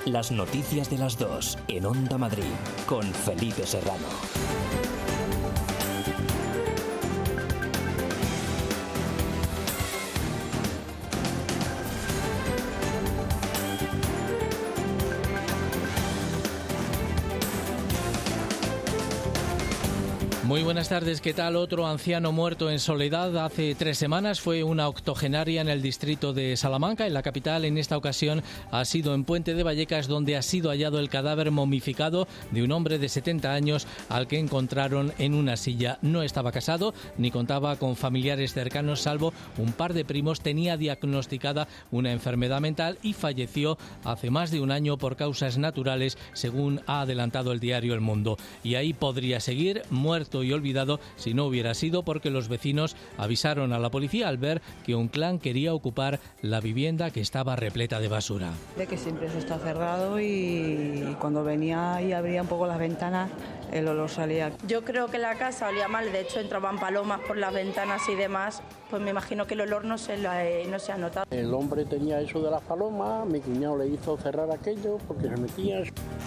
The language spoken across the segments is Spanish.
Las noticias de las 2 en Onda Madrid con Felipe Serrano. Muy buenas tardes, ¿qué tal? Otro anciano muerto en soledad hace 3 semanas fue una octogenaria en el distrito de Salamanca, en la capital. En esta ocasión ha sido en Puente de Vallecas, donde ha sido hallado el cadáver momificado de un hombre de 70 años al que encontraron en una silla. No estaba casado ni contaba con familiares cercanos, salvo un par de primos. Tenía diagnosticada una enfermedad mental y falleció hace más de un año por causas naturales, según ha adelantado el diario El Mundo. Y ahí podría seguir, muerto y olvidado, si no hubiera sido porque los vecinos avisaron a la policía al ver que un clan quería ocupar la vivienda que estaba repleta de basura. De que siempre eso está cerrado y cuando venía y abría un poco las ventanas, el olor salía. Yo creo que la casa olía mal, de hecho entraban palomas por las ventanas y demás, pues me imagino que el olor no se ha notado. El hombre tenía eso de las palomas, mi cuñado le hizo cerrar aquello porque se metía.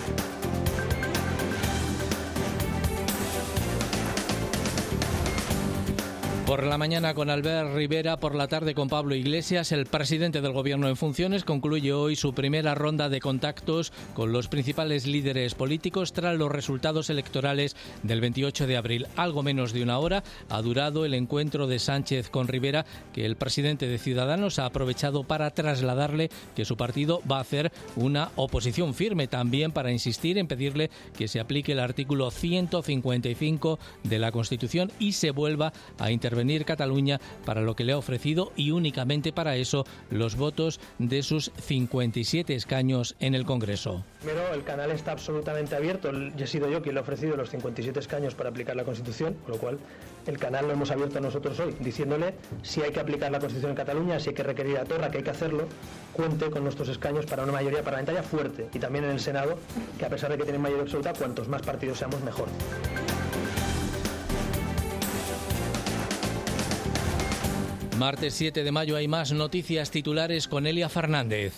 Por la mañana con Albert Rivera, por la tarde con Pablo Iglesias. El presidente del Gobierno en funciones concluye hoy su primera ronda de contactos con los principales líderes políticos tras los resultados electorales del 28 de abril. Algo menos de una hora ha durado el encuentro de Sánchez con Rivera, que el presidente de Ciudadanos ha aprovechado para trasladarle que su partido va a hacer una oposición firme, también para insistir en pedirle que se aplique el artículo 155 de la Constitución y se vuelva a intervenir Cataluña, para lo que le ha ofrecido, y únicamente para eso, los votos de sus 57 escaños en el Congreso. Primero, el canal está absolutamente abierto. He sido yo quien le ha ofrecido los 57 escaños para aplicar la Constitución, con lo cual el canal lo hemos abierto nosotros hoy, diciéndole si hay que aplicar la Constitución en Cataluña, si hay que requerir a Torra, que hay que hacerlo, cuente con nuestros escaños para una mayoría parlamentaria fuerte, y también en el Senado, que a pesar de que tienen mayoría absoluta, cuantos más partidos seamos, mejor. Martes 7 de mayo hay más noticias titulares con Elia Fernández.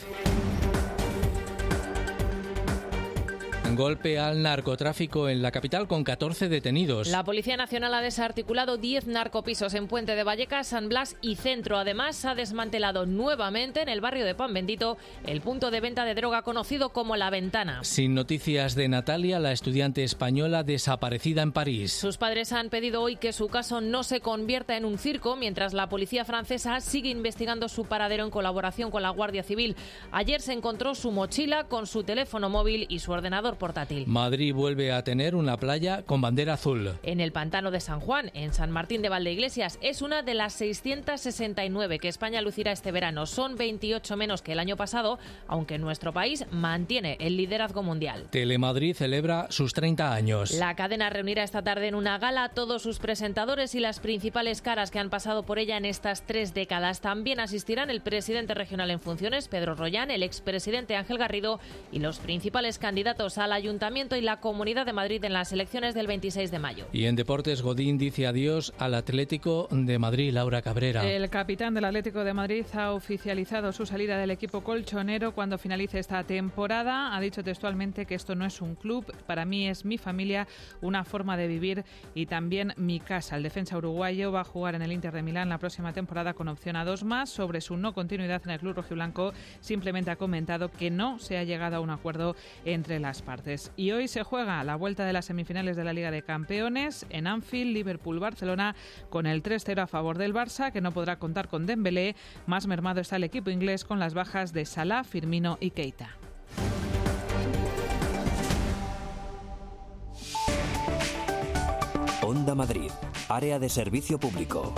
Golpe al narcotráfico en la capital con 14 detenidos. La Policía Nacional ha desarticulado 10 narcopisos en Puente de Vallecas, San Blas y Centro. Además, ha desmantelado nuevamente en el barrio de Pan Bendito el punto de venta de droga conocido como La Ventana. Sin noticias de Natalia, la estudiante española desaparecida en París. Sus padres han pedido hoy que su caso no se convierta en un circo, mientras la policía francesa sigue investigando su paradero en colaboración con la Guardia Civil. Ayer se encontró su mochila con su teléfono móvil y su ordenador portátil. Madrid vuelve a tener una playa con bandera azul. En el pantano de San Juan, en San Martín de Valdeiglesias, es una de las 669 que España lucirá este verano. Son 28 menos que el año pasado, aunque nuestro país mantiene el liderazgo mundial. Telemadrid celebra sus 30 años. La cadena reunirá esta tarde en una gala a todos sus presentadores y las principales caras que han pasado por ella en estas 3 décadas. También asistirán el presidente regional en funciones, Pedro Rollán, el expresidente Ángel Garrido y los principales candidatos al Ayuntamiento y la Comunidad de Madrid en las elecciones del 26 de mayo. Y en deportes, Godín dice adiós al Atlético de Madrid. Laura Cabrera. El capitán del Atlético de Madrid ha oficializado su salida del equipo colchonero cuando finalice esta temporada. Ha dicho textualmente que esto no es un club, para mí es mi familia, una forma de vivir y también mi casa. El defensa uruguayo va a jugar en el Inter de Milán la próxima temporada con opción a 2 más. Sobre su no continuidad en el club rojiblanco, simplemente ha comentado que no se ha llegado a un acuerdo entre las partes. Y hoy se juega la vuelta de las semifinales de la Liga de Campeones en Anfield, Liverpool-Barcelona, con el 3-0 a favor del Barça, que no podrá contar con Dembélé. Más mermado está el equipo inglés con las bajas de Salah, Firmino y Keita. Onda Madrid, área de servicio público.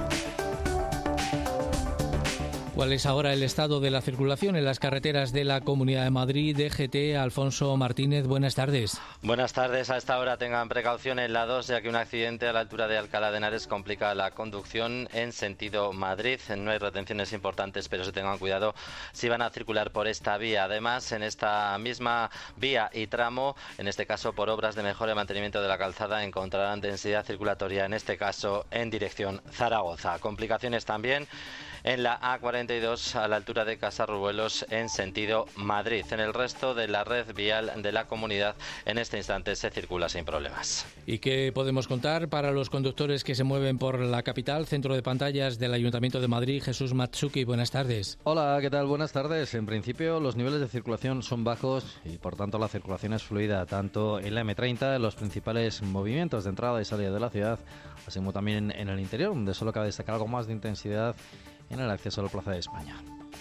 ¿Cuál es ahora el estado de la circulación en las carreteras de la Comunidad de Madrid? DGT, Alfonso Martínez, buenas tardes. Buenas tardes. A esta hora tengan precaución en la 2, ya que un accidente a la altura de Alcalá de Henares complica la conducción en sentido Madrid. No hay retenciones importantes, pero se tengan cuidado si van a circular por esta vía. Además, en esta misma vía y tramo, en este caso por obras de mejora y mantenimiento de la calzada, encontrarán densidad circulatoria, en este caso en dirección Zaragoza. Complicaciones también en la A40 42 a la altura de Casarrubuelos en sentido Madrid. En el resto de la red vial de la comunidad en este instante se circula sin problemas. ¿Y qué podemos contar para los conductores que se mueven por la capital? Centro de pantallas del Ayuntamiento de Madrid, Jesús Matsuki, buenas tardes. Hola, ¿qué tal? Buenas tardes. En principio los niveles de circulación son bajos y por tanto la circulación es fluida tanto en la M30, en los principales movimientos de entrada y salida de la ciudad, así como también en el interior, donde solo cabe destacar algo más de intensidad en el acceso a la Plaza de España.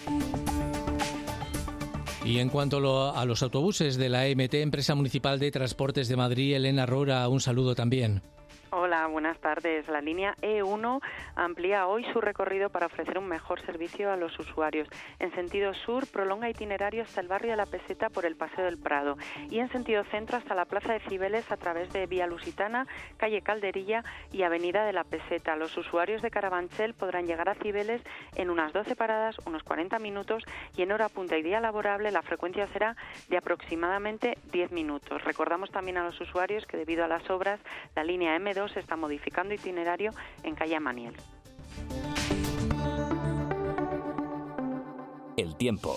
Y en cuanto a los autobuses de la EMT, Empresa Municipal de Transportes de Madrid, Elena Rora, un saludo también. Hola, buenas tardes. La línea E1 amplía hoy su recorrido para ofrecer un mejor servicio a los usuarios. En sentido sur, prolonga itinerario hasta el barrio de La Peseta por el Paseo del Prado y en sentido centro hasta la Plaza de Cibeles a través de Vía Lusitana, Calle Calderilla y Avenida de La Peseta. Los usuarios de Carabanchel podrán llegar a Cibeles en unas 12 paradas, unos 40 minutos y en hora punta y día laborable la frecuencia será de aproximadamente 10 minutos. Recordamos también a los usuarios que debido a las obras la línea M2 se está modificando itinerario en calle Amaniel. El tiempo.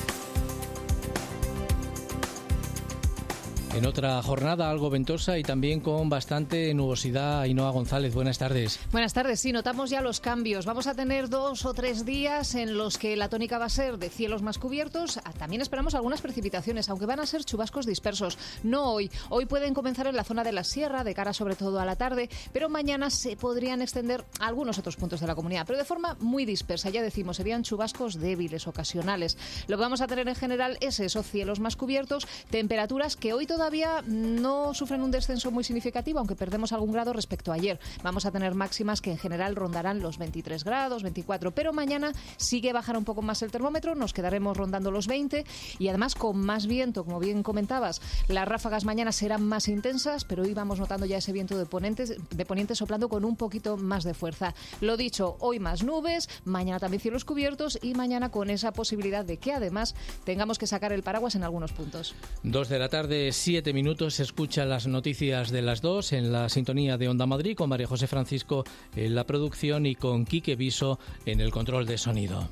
En otra jornada algo ventosa y también con bastante nubosidad. Ainhoa González, buenas tardes. Buenas tardes, sí, notamos ya los cambios. Vamos a tener 2 o 3 días en los que la tónica va a ser de cielos más cubiertos. También esperamos algunas precipitaciones, aunque van a ser chubascos dispersos. No hoy. Hoy pueden comenzar en la zona de la sierra, de cara sobre todo a la tarde, pero mañana se podrían extender a algunos otros puntos de la comunidad, pero de forma muy dispersa. Ya decimos, serían chubascos débiles, ocasionales. Lo que vamos a tener en general es esos cielos más cubiertos, temperaturas que hoy todavía no sufren un descenso muy significativo, aunque perdemos algún grado respecto a ayer. Vamos a tener máximas que en general rondarán los 23 grados, 24, pero mañana sigue bajar un poco más el termómetro, nos quedaremos rondando los 20 y además con más viento, como bien comentabas. Las ráfagas mañana serán más intensas, pero hoy vamos notando ya ese viento de poniente soplando con un poquito más de fuerza. Lo dicho, hoy más nubes, mañana también cielos cubiertos y mañana con esa posibilidad de que además tengamos que sacar el paraguas en algunos puntos. 2 de la tarde, 7 minutos, se escuchan las noticias de las 2 en la sintonía de Onda Madrid con María José Francisco en la producción y con Quique Viso en el control de sonido.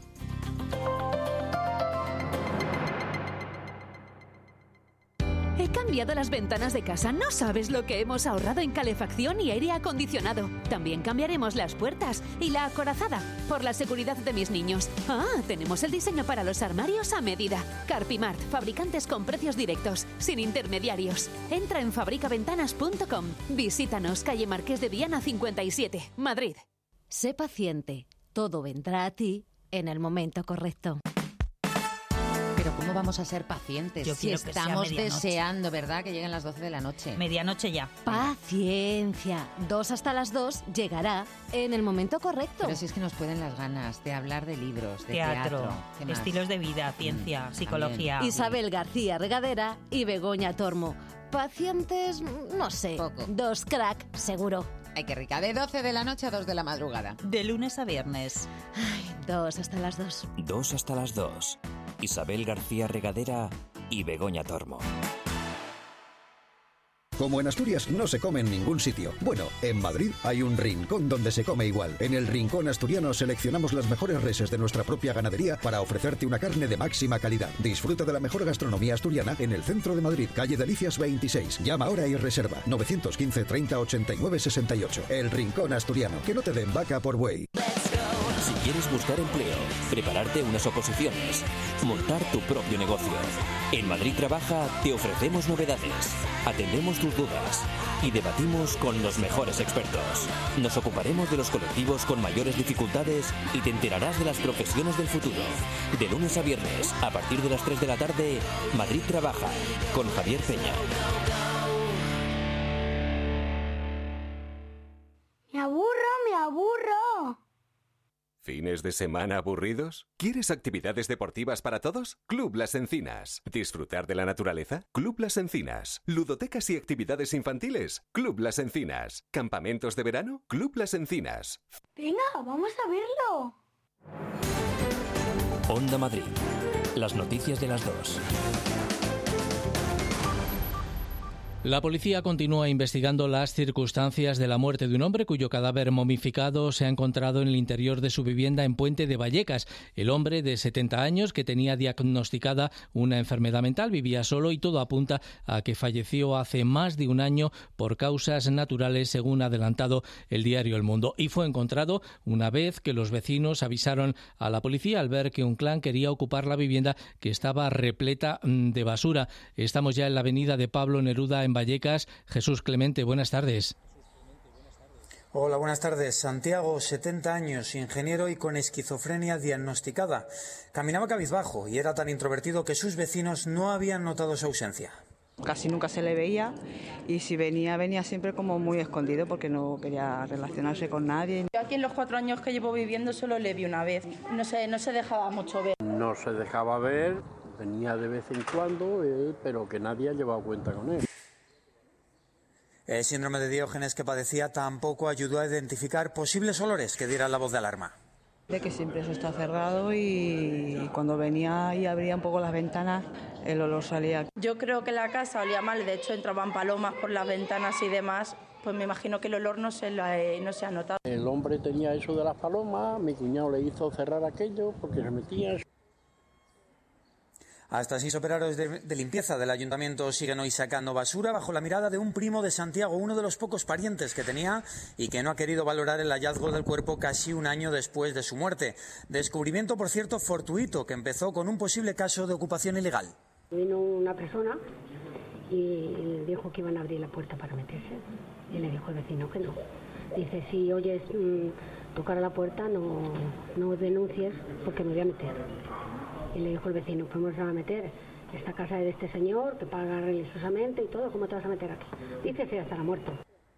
He cambiado las ventanas de casa. No sabes lo que hemos ahorrado en calefacción y aire acondicionado. También cambiaremos las puertas y la acorazada por la seguridad de mis niños. Tenemos el diseño para los armarios a medida. Carpimart, fabricantes con precios directos, sin intermediarios. Entra en fabricaventanas.com. Visítanos, calle Marqués de Viana 57, Madrid. Sé paciente. Todo vendrá a ti en el momento correcto. Pero ¿cómo vamos a ser pacientes si estamos deseando, verdad, que lleguen las 12 de la noche? Medianoche ya. Paciencia. 2 hasta las 2 llegará en el momento correcto. Pero si es que nos pueden las ganas de hablar de libros, de teatro. Estilos de vida, ciencia, psicología. Isabel García Regadera y Begoña Tormo. Pacientes, no sé. Poco. 2 crack, seguro. Ay, qué rica. De 12 de la noche a 2 de la madrugada. De lunes a viernes. 2 hasta las 2. 2 hasta las 2. Isabel García Regadera y Begoña Tormo. Como en Asturias no se come en ningún sitio. Bueno, en Madrid hay un rincón donde se come igual. En el Rincón Asturiano seleccionamos las mejores reses de nuestra propia ganadería para ofrecerte una carne de máxima calidad. Disfruta de la mejor gastronomía asturiana en el centro de Madrid, calle Delicias 26. Llama ahora y reserva 915 30 89 68. El Rincón Asturiano. Que no te den vaca por buey. Si quieres buscar empleo, prepararte unas oposiciones, montar tu propio negocio. En Madrid Trabaja te ofrecemos novedades, atendemos tus dudas y debatimos con los mejores expertos. Nos ocuparemos de los colectivos con mayores dificultades y te enterarás de las profesiones del futuro. De lunes a viernes, a partir de las 3 de la tarde, Madrid Trabaja, con Javier Peña. Me aburro. ¿Fines de semana aburridos? ¿Quieres actividades deportivas para todos? Club Las Encinas. ¿Disfrutar de la naturaleza? Club Las Encinas. ¿Ludotecas y actividades infantiles? Club Las Encinas. ¿Campamentos de verano? Club Las Encinas. Venga, vamos a verlo. Onda Madrid. Las noticias de las 2. La policía continúa investigando las circunstancias de la muerte de un hombre cuyo cadáver momificado se ha encontrado en el interior de su vivienda en Puente de Vallecas. El hombre de 70 años, que tenía diagnosticada una enfermedad mental, vivía solo y todo apunta a que falleció hace más de un año por causas naturales, según ha adelantado el diario El Mundo. Y fue encontrado una vez que los vecinos avisaron a la policía al ver que un clan quería ocupar la vivienda, que estaba repleta de basura. Estamos ya en la avenida de Pablo Neruda en Vallecas. Jesús Clemente, buenas tardes. Hola, buenas tardes. Santiago, 70 años, ingeniero y con esquizofrenia diagnosticada. Caminaba cabizbajo y era tan introvertido que sus vecinos no habían notado su ausencia. Casi nunca se le veía y si venía siempre como muy escondido porque no quería relacionarse con nadie. Yo aquí en los 4 años que llevo viviendo solo le vi una vez. No se dejaba mucho ver. No se dejaba ver, venía de vez en cuando, pero que nadie ha llevado cuenta con él. El síndrome de Diógenes que padecía tampoco ayudó a identificar posibles olores que dieran la voz de alarma. De que siempre eso está cerrado y cuando venía y abría un poco las ventanas, el olor salía. Yo creo que la casa olía mal, de hecho entraban palomas por las ventanas y demás, pues me imagino que el olor no se ha notado. El hombre tenía eso de las palomas, mi cuñado le hizo cerrar aquello porque se metía. Hasta 6 operarios de limpieza del ayuntamiento siguen hoy sacando basura bajo la mirada de un primo de Santiago, uno de los pocos parientes que tenía y que no ha querido valorar el hallazgo del cuerpo casi un año después de su muerte. Descubrimiento, por cierto, fortuito, que empezó con un posible caso de ocupación ilegal. Vino una persona y dijo que iban a abrir la puerta para meterse y le dijo el vecino que no. Dice, si oyes tocar a la puerta no denuncies porque me voy a meter. Y le dijo el vecino, ¿cómo se va a meter? Esta casa es de este señor, que paga religiosamente y todo, ¿cómo te vas a meter aquí? Dice, sí, estará muerto.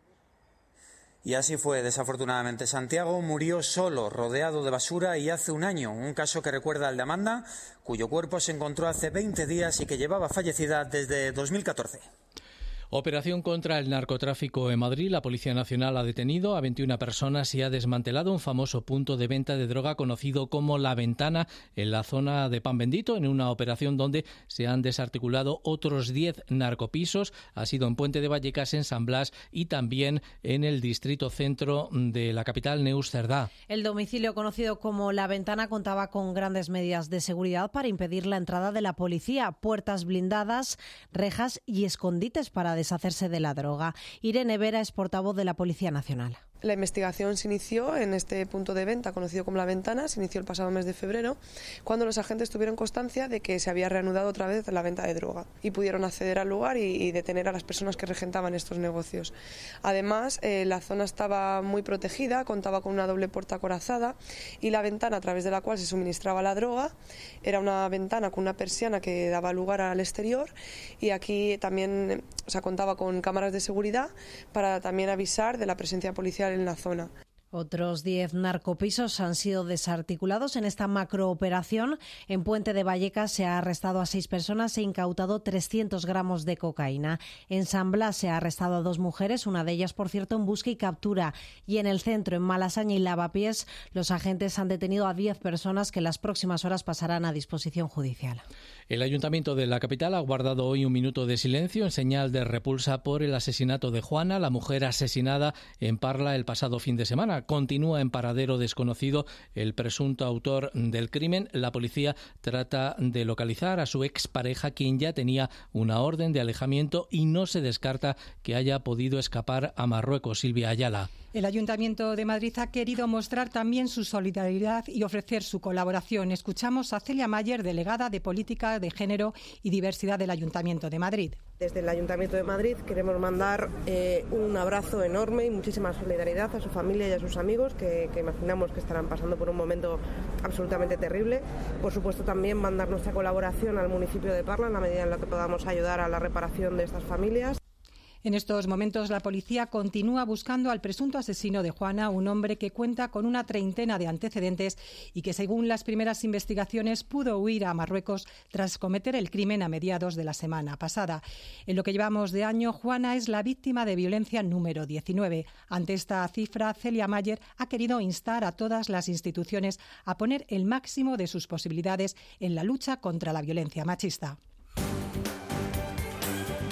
Y así fue, desafortunadamente. Santiago murió solo, rodeado de basura y hace un año. Un caso que recuerda al de Amanda, cuyo cuerpo se encontró hace 20 días y que llevaba fallecida desde 2014. Operación contra el narcotráfico en Madrid. La Policía Nacional ha detenido a 21 personas y ha desmantelado un famoso punto de venta de droga conocido como La Ventana en la zona de Pan Bendito, en una operación donde se han desarticulado otros 10 narcopisos. Ha sido en Puente de Vallecas, en San Blas y también en el distrito centro de la capital, Neus Cerdá. El domicilio conocido como La Ventana contaba con grandes medidas de seguridad para impedir la entrada de la policía, puertas blindadas, rejas y escondites para deshacerse de la droga. Irene Vera es portavoz de la Policía Nacional. La investigación se inició en este punto de venta conocido como La Ventana, se inició el pasado mes de febrero, cuando los agentes tuvieron constancia de que se había reanudado otra vez la venta de droga y pudieron acceder al lugar y detener a las personas que regentaban estos negocios. Además, la zona estaba muy protegida, contaba con una doble puerta acorazada y la ventana a través de la cual se suministraba la droga era una ventana con una persiana que daba lugar al exterior y aquí también contaba con cámaras de seguridad para también avisar de la presencia policial en la zona. Otros 10 narcopisos han sido desarticulados en esta macrooperación. En Puente de Vallecas se ha arrestado a 6 personas e incautado 300 gramos de cocaína. En San Blas se ha arrestado a 2 mujeres, una de ellas, por cierto, en busca y captura. Y en el centro, en Malasaña y Lavapiés, los agentes han detenido a 10 personas que en las próximas horas pasarán a disposición judicial. El Ayuntamiento de la capital ha guardado hoy un minuto de silencio en señal de repulsa por el asesinato de Juana, la mujer asesinada en Parla el pasado fin de semana. Continúa en paradero desconocido el presunto autor del crimen. La policía trata de localizar a su expareja, quien ya tenía una orden de alejamiento y no se descarta que haya podido escapar a Marruecos. Silvia Ayala. El Ayuntamiento de Madrid ha querido mostrar también su solidaridad y ofrecer su colaboración. Escuchamos a Celia Mayer, delegada de Política de Género y Diversidad del Ayuntamiento de Madrid. Desde el Ayuntamiento de Madrid queremos mandar un abrazo enorme y muchísima solidaridad a su familia y a sus amigos que imaginamos que estarán pasando por un momento absolutamente terrible. Por supuesto, también mandar nuestra colaboración al municipio de Parla en la medida en la que podamos ayudar a la reparación de estas familias. En estos momentos la policía continúa buscando al presunto asesino de Juana, un hombre que cuenta con una treintena de antecedentes y que, según las primeras investigaciones, pudo huir a Marruecos tras cometer el crimen a mediados de la semana pasada. En lo que llevamos de año, Juana es la víctima de violencia número 19. Ante esta cifra, Celia Mayer ha querido instar a todas las instituciones a poner el máximo de sus posibilidades en la lucha contra la violencia machista.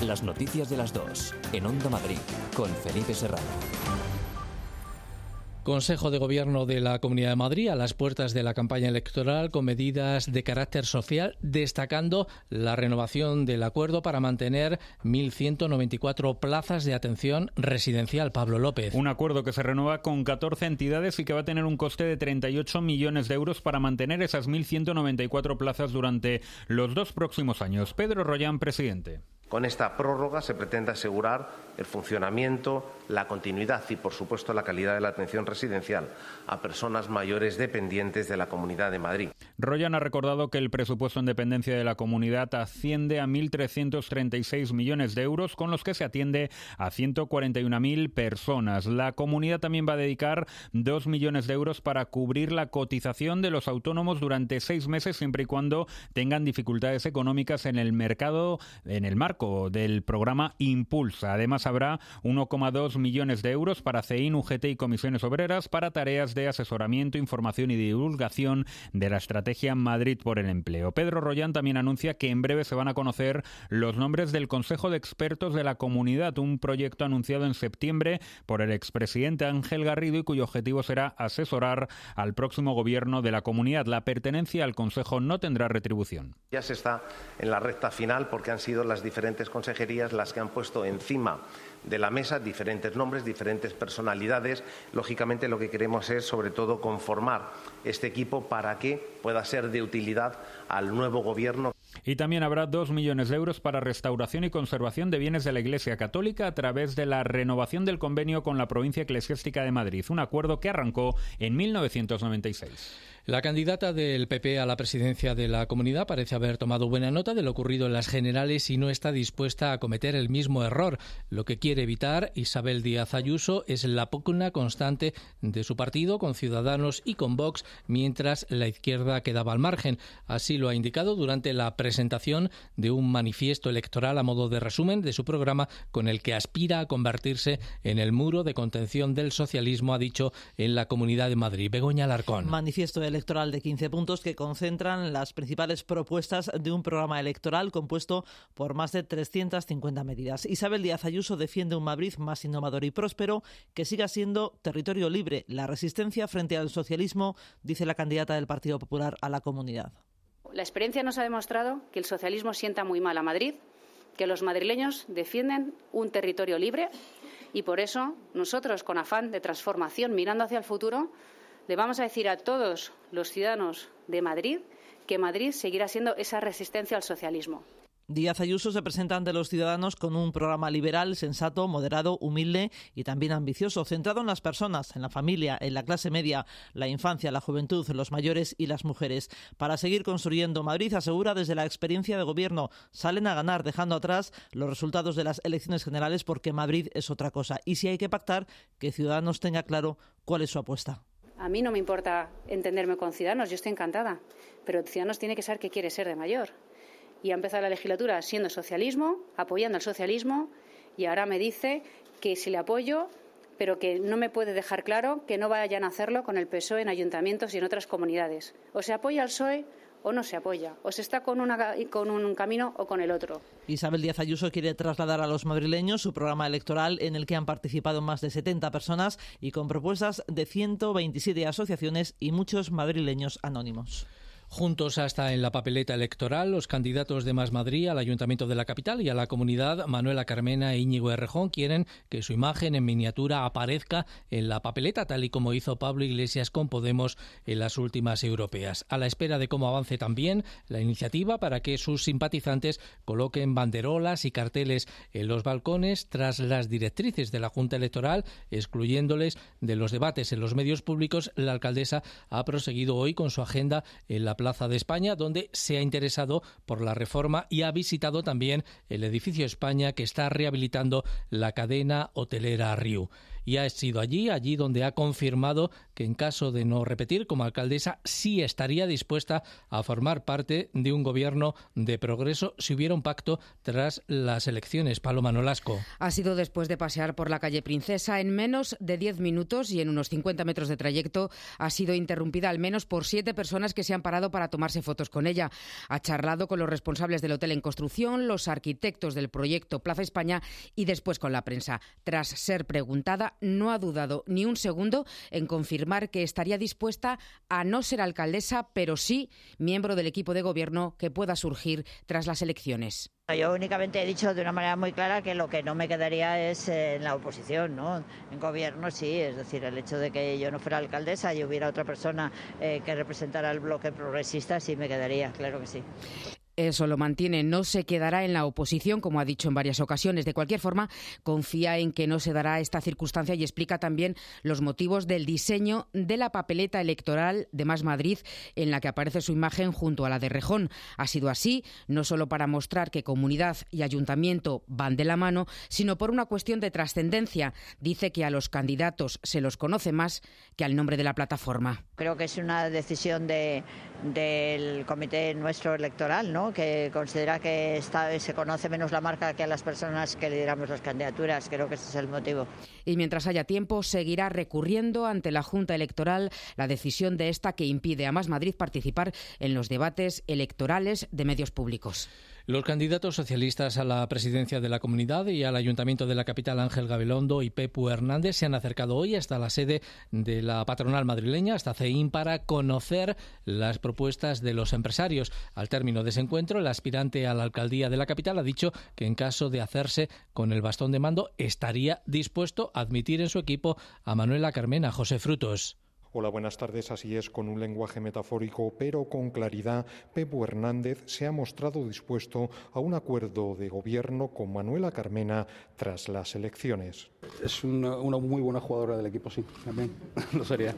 Las noticias de las 2 en Onda Madrid con Felipe Serrano. Consejo de Gobierno de la Comunidad de Madrid a las puertas de la campaña electoral con medidas de carácter social, destacando la renovación del acuerdo para mantener 1.194 plazas de atención residencial. Pablo López. Un acuerdo que se renueva con 14 entidades y que va a tener un coste de 38 millones de euros para mantener esas 1.194 plazas durante los 2 próximos años. Pedro Rollán, presidente. Con esta prórroga se pretende asegurar el funcionamiento, la continuidad y, por supuesto, la calidad de la atención residencial a personas mayores dependientes de la Comunidad de Madrid. Rollán ha recordado que el presupuesto en dependencia de la comunidad asciende a 1.336 millones de euros, con los que se atiende a 141.000 personas. La comunidad también va a dedicar 2 millones de euros para cubrir la cotización de los autónomos durante 6 meses, siempre y cuando tengan dificultades económicas en el marco del programa Impulsa. Además, habrá 1,2 millones de euros para CEIN, UGT y comisiones obreras para tareas de asesoramiento, información y divulgación de la estrategia Madrid por el empleo. Pedro Rollán también anuncia que en breve se van a conocer los nombres del Consejo de Expertos de la Comunidad, un proyecto anunciado en septiembre por el expresidente Ángel Garrido y cuyo objetivo será asesorar al próximo gobierno de la comunidad. La pertenencia al Consejo no tendrá retribución. Ya se está en la recta final porque han sido las diferentes consejerías las que han puesto encima de la mesa diferentes nombres, diferentes personalidades. Lógicamente lo que queremos es sobre todo conformar este equipo para que pueda ser de utilidad al nuevo gobierno. Y también habrá 2 millones de euros para restauración y conservación de bienes de la Iglesia Católica a través de la renovación del convenio con la Provincia Eclesiástica de Madrid, un acuerdo que arrancó en 1996. La candidata del PP a la presidencia de la Comunidad parece haber tomado buena nota de lo ocurrido en las generales y no está dispuesta a cometer el mismo error. Lo que quiere evitar Isabel Díaz Ayuso es la pugna constante de su partido con Ciudadanos y con Vox, mientras la izquierda quedaba al margen. Así lo ha indicado durante la presentación de un manifiesto electoral a modo de resumen de su programa, con el que aspira a convertirse en el muro de contención del socialismo, ha dicho en la Comunidad de Madrid. Begoña Alarcón. Manifiesto electoral de 15 puntos que concentran las principales propuestas de un programa electoral compuesto por más de 350 medidas. Isabel Díaz Ayuso defiende un Madrid más innovador y próspero que siga siendo territorio libre. La resistencia frente al socialismo, dice la candidata del Partido Popular a la Comunidad. La experiencia nos ha demostrado que el socialismo sienta muy mal a Madrid, que los madrileños defienden un territorio libre y por eso nosotros, con afán de transformación, mirando hacia el futuro, le vamos a decir a todos los ciudadanos de Madrid que Madrid seguirá siendo esa resistencia al socialismo. Díaz Ayuso se presenta ante los ciudadanos con un programa liberal, sensato, moderado, humilde y también ambicioso, centrado en las personas, en la familia, en la clase media, la infancia, la juventud, los mayores y las mujeres. Para seguir construyendo Madrid, asegura desde la experiencia de gobierno, salen a ganar dejando atrás los resultados de las elecciones generales porque Madrid es otra cosa. Y si hay que pactar, que Ciudadanos tenga claro cuál es su apuesta. A mí no me importa entenderme con Ciudadanos, yo estoy encantada, pero Ciudadanos tiene que saber qué quiere ser de mayor. Y ha empezado la legislatura siendo socialismo, apoyando al socialismo, y ahora me dice que si le apoyo, pero que no me puede dejar claro que no vayan a hacerlo con el PSOE en ayuntamientos y en otras comunidades. O se apoya al PSOE o no se apoya, o se está con un camino o con el otro. Isabel Díaz Ayuso quiere trasladar a los madrileños su programa electoral en el que han participado más de 70 personas y con propuestas de 127 asociaciones y muchos madrileños anónimos. Juntos hasta en la papeleta electoral, los candidatos de Más Madrid al Ayuntamiento de la capital y a la Comunidad, Manuela Carmena e Íñigo Errejón, quieren que su imagen en miniatura aparezca en la papeleta, tal y como hizo Pablo Iglesias con Podemos en las últimas europeas. A la espera de cómo avance también la iniciativa para que sus simpatizantes coloquen banderolas y carteles en los balcones tras las directrices de la Junta Electoral, excluyéndoles de los debates en los medios públicos, la alcaldesa ha proseguido hoy con su agenda en la Plaza de España, donde se ha interesado por la reforma y ha visitado también el edificio España que está rehabilitando la cadena hotelera Riu. y ha sido allí donde ha confirmado que en caso de no repetir como alcaldesa sí estaría dispuesta a formar parte de un gobierno de progreso si hubiera un pacto tras las elecciones. Paloma Nolasco. Ha sido después de pasear por la calle Princesa. En menos de 10 minutos y en unos 50 metros de trayecto ha sido interrumpida al menos por 7 personas que se han parado para tomarse fotos con ella. Ha charlado con los responsables del hotel en construcción, los arquitectos del proyecto Plaza España y después con la prensa. Tras ser preguntada, no ha dudado ni un segundo en confirmar que estaría dispuesta a no ser alcaldesa, pero sí miembro del equipo de gobierno que pueda surgir tras las elecciones. Yo únicamente he dicho de una manera muy clara que lo que no me quedaría es en la oposición, ¿no? En gobierno sí, es decir, el hecho de que yo no fuera alcaldesa y hubiera otra persona que representara el bloque progresista, sí me quedaría, claro que sí. Eso lo mantiene, no se quedará en la oposición, como ha dicho en varias ocasiones. De cualquier forma, confía en que no se dará esta circunstancia y explica también los motivos del diseño de la papeleta electoral de Más Madrid, en la que aparece su imagen junto a la de Rejón. Ha sido así, no solo para mostrar que comunidad y ayuntamiento van de la mano, sino por una cuestión de trascendencia. Dice que a los candidatos se los conoce más que al nombre de la plataforma. Creo que es una decisión del comité nuestro electoral, ¿no? Que considera que se conoce menos la marca que a las personas que lideramos las candidaturas. Creo que ese es el motivo. Y mientras haya tiempo, seguirá recurriendo ante la Junta Electoral la decisión de esta que impide a Más Madrid participar en los debates electorales de medios públicos. Los candidatos socialistas a la presidencia de la Comunidad y al Ayuntamiento de la capital, Ángel Gabilondo y Pepu Hernández, se han acercado hoy hasta la sede de la patronal madrileña, hasta CEIM, para conocer las propuestas de los empresarios. Al término de ese encuentro, el aspirante a la alcaldía de la capital ha dicho que en caso de hacerse con el bastón de mando estaría dispuesto a admitir en su equipo a Manuela Carmena. José Frutos. Hola, buenas tardes. Así es, con un lenguaje metafórico, pero con claridad, Pepu Hernández se ha mostrado dispuesto a un acuerdo de gobierno con Manuela Carmena tras las elecciones. Es una muy buena jugadora del equipo, sí, también lo sería.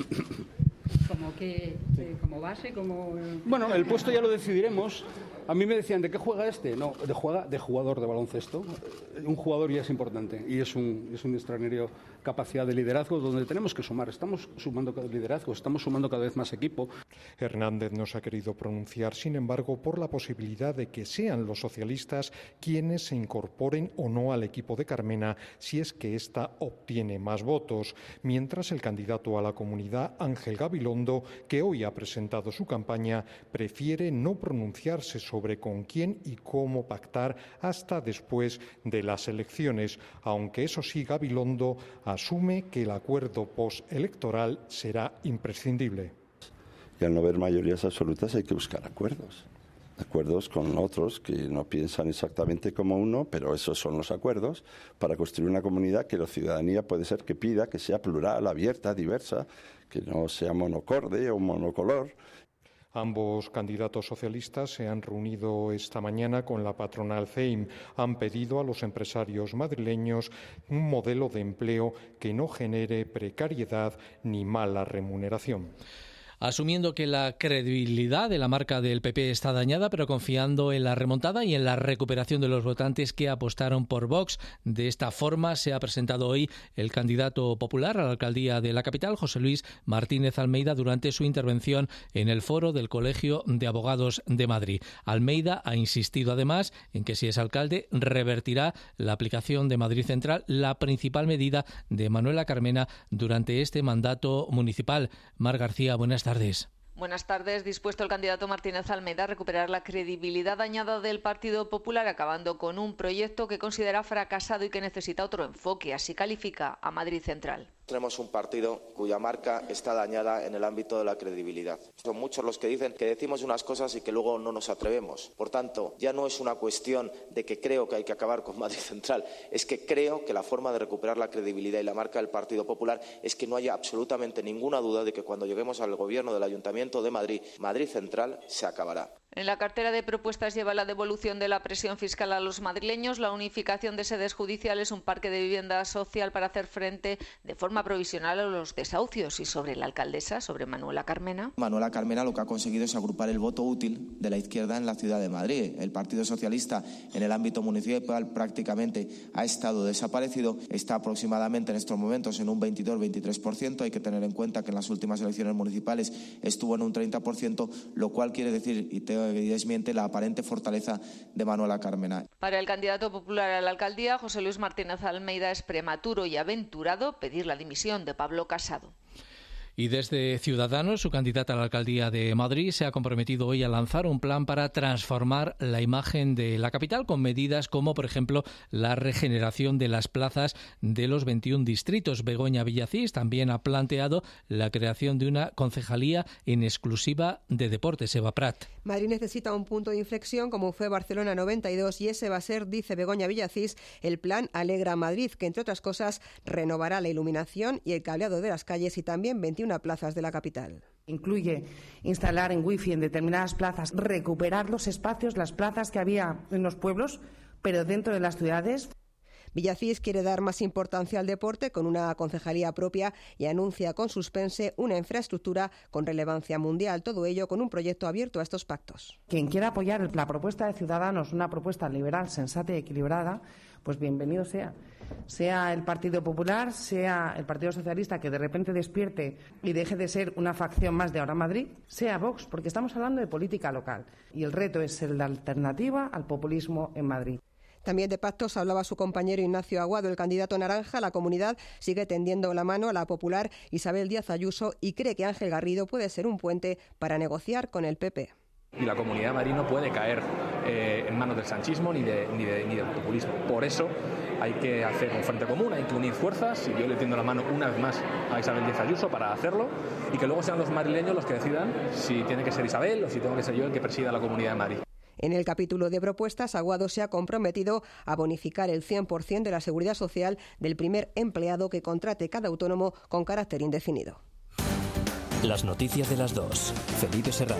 ¿Como base? Bueno, el puesto ya lo decidiremos. A mí me decían, ¿de qué juega este? No, de jugador de baloncesto. Un jugador ya es importante y es un extraordinario capacidad de liderazgo donde tenemos que sumar. Estamos sumando liderazgo, estamos sumando cada vez más equipo. Hernández no se ha querido pronunciar, sin embargo, por la posibilidad de que sean los socialistas quienes se incorporen o no al equipo de Carmena si es que ésta obtiene más votos, mientras el candidato a la Comunidad, Ángel Gabilondo, que hoy ha presentado su campaña, prefiere no pronunciarse sobre con quién y cómo pactar hasta después de las elecciones, aunque eso sí, Gabilondo asume que el acuerdo postelectoral será imprescindible. Y al no haber mayorías absolutas hay que buscar acuerdos con otros que no piensan exactamente como uno, pero esos son los acuerdos para construir una comunidad que la ciudadanía puede ser que pida, que sea plural, abierta, diversa, que no sea monocorde o monocolor. Ambos candidatos socialistas se han reunido esta mañana con la patronal CEIM. Han pedido a los empresarios madrileños un modelo de empleo que no genere precariedad ni mala remuneración. Asumiendo que la credibilidad de la marca del PP está dañada, pero confiando en la remontada y en la recuperación de los votantes que apostaron por Vox. De esta forma se ha presentado hoy el candidato popular a la alcaldía de la capital, José Luis Martínez Almeida, durante su intervención en el foro del Colegio de Abogados de Madrid. Almeida ha insistido además en que si es alcalde revertirá la aplicación de Madrid Central, la principal medida de Manuela Carmena durante este mandato municipal. Mar García, buenas tardes. Buenas tardes. Dispuesto el candidato Martínez Almeida a recuperar la credibilidad dañada del Partido Popular, acabando con un proyecto que considera fracasado y que necesita otro enfoque. Así califica a Madrid Central. Tenemos un partido cuya marca está dañada en el ámbito de la credibilidad. Son muchos los que dicen que decimos unas cosas y que luego no nos atrevemos. Por tanto, ya no es una cuestión de que creo que hay que acabar con Madrid Central, es que creo que la forma de recuperar la credibilidad y la marca del Partido Popular es que no haya absolutamente ninguna duda de que cuando lleguemos al gobierno del Ayuntamiento de Madrid, Madrid Central se acabará. En la cartera de propuestas lleva la devolución de la presión fiscal a los madrileños, la unificación de sedes judiciales, un parque de vivienda social para hacer frente de forma provisional a los desahucios. Y sobre la alcaldesa, sobre Manuela Carmena. Manuela Carmena lo que ha conseguido es agrupar el voto útil de la izquierda en la ciudad de Madrid. El Partido Socialista en el ámbito municipal prácticamente ha estado desaparecido, está aproximadamente en estos momentos en un 22-23%. Hay que tener en cuenta que en las últimas elecciones municipales estuvo en un 30%, lo cual quiere decir, y que desmiente la aparente fortaleza de Manuela Carmena. Para el candidato popular a la alcaldía, José Luis Martínez Almeida, es prematuro y aventurado pedir la dimisión de Pablo Casado. Y desde Ciudadanos, su candidata a la alcaldía de Madrid se ha comprometido hoy a lanzar un plan para transformar la imagen de la capital con medidas como, por ejemplo, la regeneración de las plazas de los 21 distritos. Begoña Villacís también ha planteado la creación de una concejalía en exclusiva de deportes. Eva Prat. Madrid necesita un punto de inflexión como fue Barcelona 92 y ese va a ser, dice Begoña Villacís, el plan Alegra Madrid, que entre otras cosas renovará la iluminación y el cableado de las calles y también 21 plazas de la capital. Incluye instalar en wifi en determinadas plazas, recuperar los espacios, las plazas que había en los pueblos, pero dentro de las ciudades. Villacís quiere dar más importancia al deporte con una concejalía propia y anuncia con suspense una infraestructura con relevancia mundial. Todo ello con un proyecto abierto a estos pactos. Quien quiera apoyar la propuesta de Ciudadanos, una propuesta liberal, sensata y equilibrada, pues bienvenido sea. Sea el Partido Popular, sea el Partido Socialista, que de repente despierte y deje de ser una facción más de Ahora Madrid, sea Vox, porque estamos hablando de política local. Y el reto es ser la alternativa al populismo en Madrid. También de pactos hablaba su compañero Ignacio Aguado. El candidato naranja, la comunidad, sigue tendiendo la mano a la popular Isabel Díaz Ayuso y cree que Ángel Garrido puede ser un puente para negociar con el PP. Y la Comunidad de Madrid no puede caer en manos del sanchismo ni del populismo. Por eso hay que hacer un frente común, hay que unir fuerzas, y yo le tiendo la mano una vez más a Isabel Díaz Ayuso para hacerlo, y que luego sean los madrileños los que decidan si tiene que ser Isabel o si tengo que ser yo el que presida la Comunidad de Madrid. En el capítulo de propuestas, Aguado se ha comprometido a bonificar el 100% de la seguridad social del primer empleado que contrate cada autónomo con carácter indefinido. Las noticias de las 2. Felipe Serrano.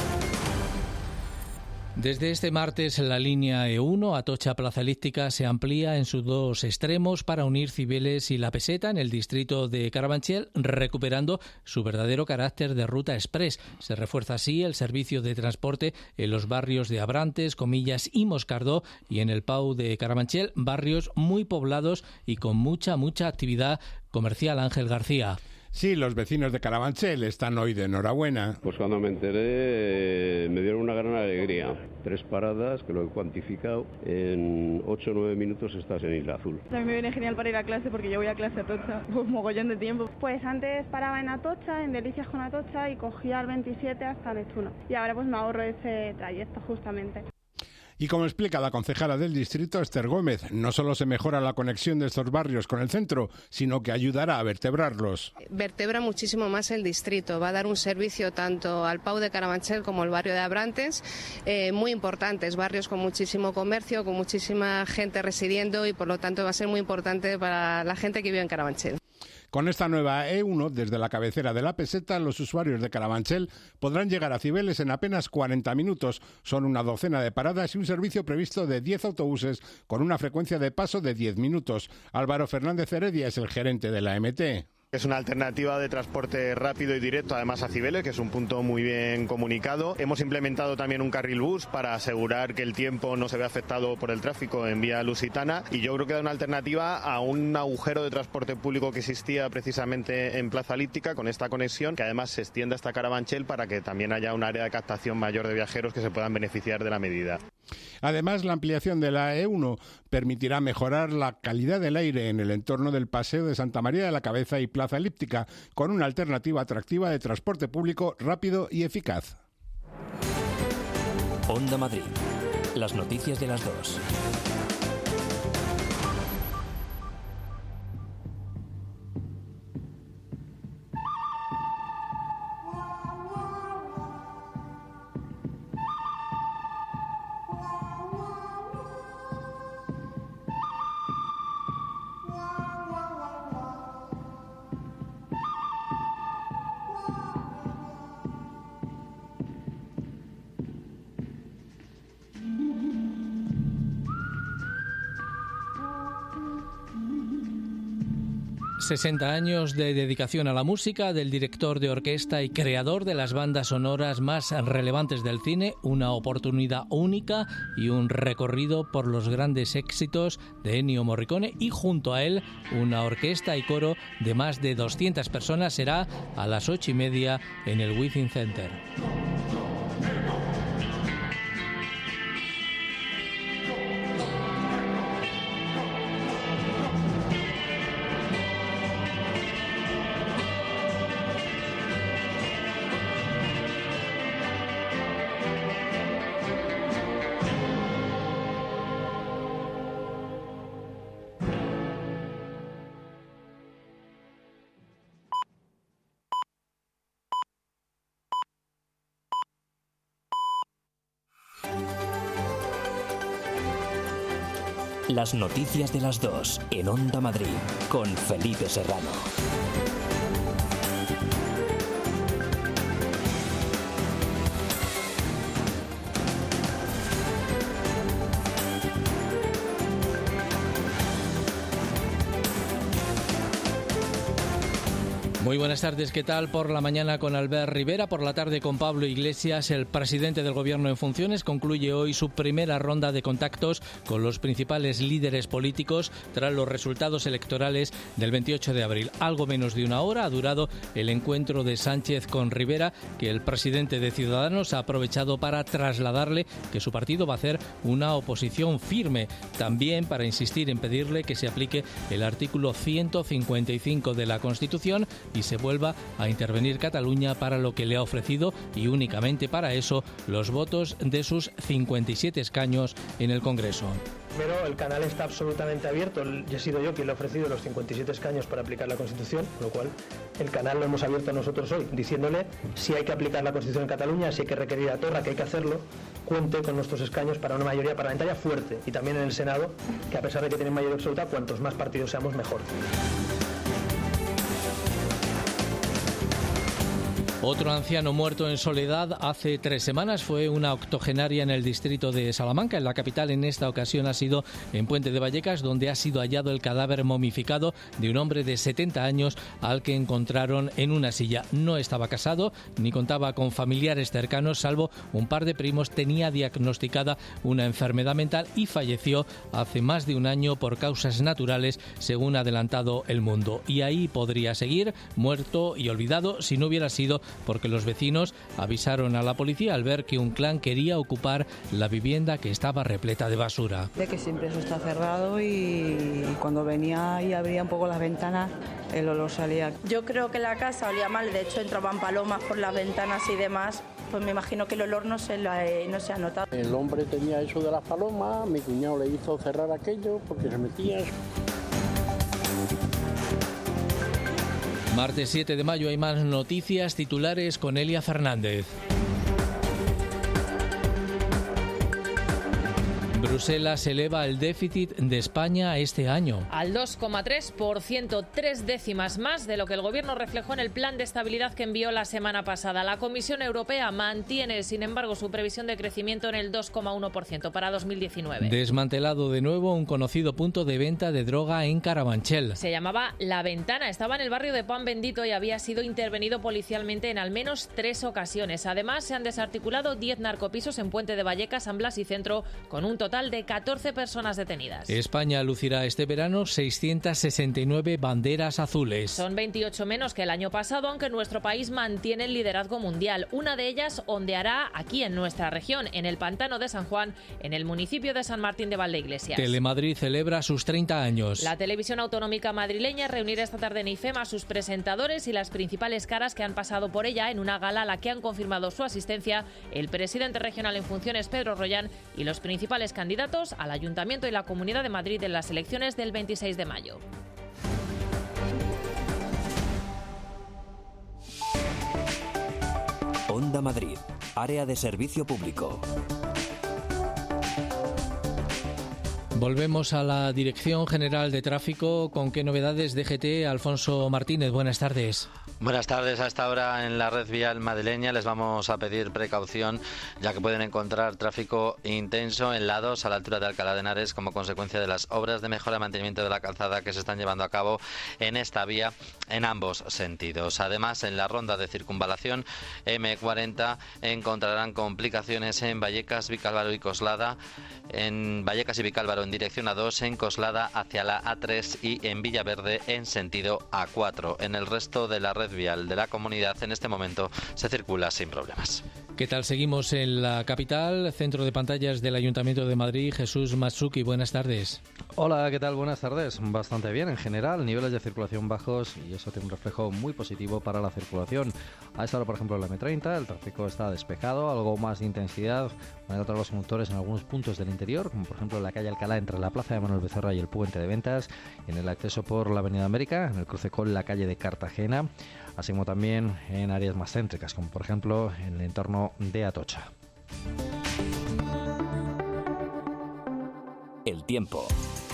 Desde este martes, la línea E1 Atocha-Plaza Elíptica se amplía en sus dos extremos para unir Cibeles y La Peseta en el distrito de Carabanchel, recuperando su verdadero carácter de ruta express. Se refuerza así el servicio de transporte en los barrios de Abrantes, Comillas y Moscardó, y en el Pau de Carabanchel, barrios muy poblados y con mucha actividad comercial. Ángel García. Sí, los vecinos de Carabanchel están hoy de enhorabuena. Pues cuando me enteré me dieron una gran alegría. 3 paradas, que lo he cuantificado, en 8 o 9 minutos estás en Isla Azul. A mí me viene genial para ir a clase porque yo voy a clase a Atocha, un mogollón de tiempo. Pues antes paraba en Atocha, en Delicias con Atocha, y cogía el 27 hasta Neptuno. Y ahora pues me ahorro ese trayecto justamente. Y como explica la concejala del distrito, Esther Gómez, no solo se mejora la conexión de estos barrios con el centro, sino que ayudará a vertebrarlos. Vertebra muchísimo más el distrito, va a dar un servicio tanto al Pau de Carabanchel como al barrio de Abrantes, muy importantes, barrios con muchísimo comercio, con muchísima gente residiendo, y por lo tanto va a ser muy importante para la gente que vive en Carabanchel. Con esta nueva E1, desde la cabecera de La Peseta, los usuarios de Carabanchel podrán llegar a Cibeles en apenas 40 minutos. Son una docena de paradas y un servicio previsto de 10 autobuses con una frecuencia de paso de 10 minutos. Álvaro Fernández Heredia es el gerente de la MT. Es una alternativa de transporte rápido y directo, además a Cibeles, que es un punto muy bien comunicado. Hemos implementado también un carril bus para asegurar que el tiempo no se ve afectado por el tráfico en vía lusitana, y yo creo que da una alternativa a un agujero de transporte público que existía precisamente en Plaza Elíptica, con esta conexión, que además se extiende hasta Carabanchel para que también haya un área de captación mayor de viajeros que se puedan beneficiar de la medida. Además, la ampliación de la E1 permitirá mejorar la calidad del aire en el entorno del Paseo de Santa María de la Cabeza y Plaza Elíptica, con una alternativa atractiva de transporte público rápido y eficaz. Onda Madrid. Las noticias de las 2. 60 años de dedicación a la música del director de orquesta y creador de las bandas sonoras más relevantes del cine, una oportunidad única y un recorrido por los grandes éxitos de Ennio Morricone, y junto a él una orquesta y coro de más de 200 personas. Será a las 8:30 en el Within Center. Las noticias de las 2 en Onda Madrid con Felipe Serrano. Muy buenas tardes, ¿qué tal? Por la mañana con Albert Rivera, por la tarde con Pablo Iglesias. El presidente del Gobierno en funciones concluye hoy su primera ronda de contactos con los principales líderes políticos tras los resultados electorales del 28 de abril. Algo menos de una hora ha durado el encuentro de Sánchez con Rivera, que el presidente de Ciudadanos ha aprovechado para trasladarle que su partido va a hacer una oposición firme, también para insistir en pedirle que se aplique el artículo 155 de la Constitución y se vuelva a intervenir Cataluña, para lo que le ha ofrecido, y únicamente para eso, los votos de sus 57 escaños en el Congreso. Primero, el canal está absolutamente abierto. He sido yo quien le ha ofrecido los 57 escaños para aplicar la Constitución, con lo cual el canal lo hemos abierto nosotros hoy, diciéndole si hay que aplicar la Constitución en Cataluña, si hay que requerir a Torra, que hay que hacerlo, cuente con nuestros escaños para una mayoría parlamentaria fuerte, y también en el Senado, que a pesar de que tienen mayoría absoluta, cuantos más partidos seamos, mejor. Otro anciano muerto en soledad hace 3 semanas fue una octogenaria en el distrito de Salamanca. En la capital, en esta ocasión, ha sido en Puente de Vallecas, donde ha sido hallado el cadáver momificado de un hombre de 70 años al que encontraron en una silla. No estaba casado ni contaba con familiares cercanos, salvo un par de primos. Tenía diagnosticada una enfermedad mental y falleció hace más de un año por causas naturales, según ha adelantado El Mundo. Y ahí podría seguir, muerto y olvidado, si no hubiera sido porque los vecinos avisaron a la policía al ver que un clan quería ocupar la vivienda, que estaba repleta de basura. De que siempre eso está cerrado, y cuando venía y abría un poco las ventanas, el olor salía. Yo creo que la casa olía mal, de hecho entraban palomas por las ventanas y demás, pues me imagino que el olor no se ha notado. El hombre tenía eso de las palomas, mi cuñado le hizo cerrar aquello porque se metía. Martes 7 de mayo hay más noticias, titulares con Elia Fernández. Bruselas eleva el déficit de España este año al 2,3%, 3 décimas más de lo que el Gobierno reflejó en el plan de estabilidad que envió la semana pasada. La Comisión Europea mantiene, sin embargo, su previsión de crecimiento en el 2,1% para 2019. Desmantelado de nuevo un conocido punto de venta de droga en Carabanchel. Se llamaba La Ventana, estaba en el barrio de Pan Bendito y había sido intervenido policialmente en al menos 3 ocasiones. Además, se han desarticulado 10 narcopisos en Puente de Vallecas, San Blas y Centro, con un total de 14 personas detenidas. España lucirá este verano 669 banderas azules. Son 28 menos que el año pasado, aunque nuestro país mantiene el liderazgo mundial. Una de ellas ondeará aquí en nuestra región, en el Pantano de San Juan, en el municipio de San Martín de Valdeiglesias. Telemadrid celebra sus 30 años. La televisión autonómica madrileña reunirá esta tarde en IFEMA a sus presentadores y las principales caras que han pasado por ella en una gala a la que han confirmado su asistencia el presidente regional en funciones, Pedro Rollán, y los principales candidatos al Ayuntamiento y la Comunidad de Madrid en las elecciones del 26 de mayo. Onda Madrid, área de servicio público. Volvemos a la Dirección General de Tráfico. ¿Con qué novedades? DGT, Alfonso Martínez, buenas tardes. Buenas tardes. A esta hora en la red vial madrileña les vamos a pedir precaución, ya que pueden encontrar tráfico intenso en la 2 a la altura de Alcalá de Henares como consecuencia de las obras de mejora y mantenimiento de la calzada que se están llevando a cabo en esta vía en ambos sentidos. Además, en la ronda de circunvalación M40 encontrarán complicaciones en Vallecas, Vicálvaro y Coslada, en Vallecas y Vicálvaro en dirección A2, en Coslada hacia la A3 y en Villaverde en sentido A4. En el resto de la red vial de la comunidad en este momento se circula sin problemas. ¿Qué tal? Seguimos en la capital, centro de pantallas del Ayuntamiento de Madrid. Jesús Matsuki, buenas tardes. Hola, ¿qué tal? Buenas tardes. Bastante bien en general, niveles de circulación bajos y eso tiene un reflejo muy positivo para la circulación. A esta hora, por ejemplo, en la M30 el tráfico está despejado, algo más de intensidad van a encontrar los conductores en algunos puntos del interior, como por ejemplo en la calle Alcalá entre la Plaza de Manuel Becerra y el Puente de Ventas, en el acceso por la Avenida América, en el cruce con la calle de Cartagena, así como también en áreas más céntricas, como por ejemplo en el entorno de Atocha. El tiempo.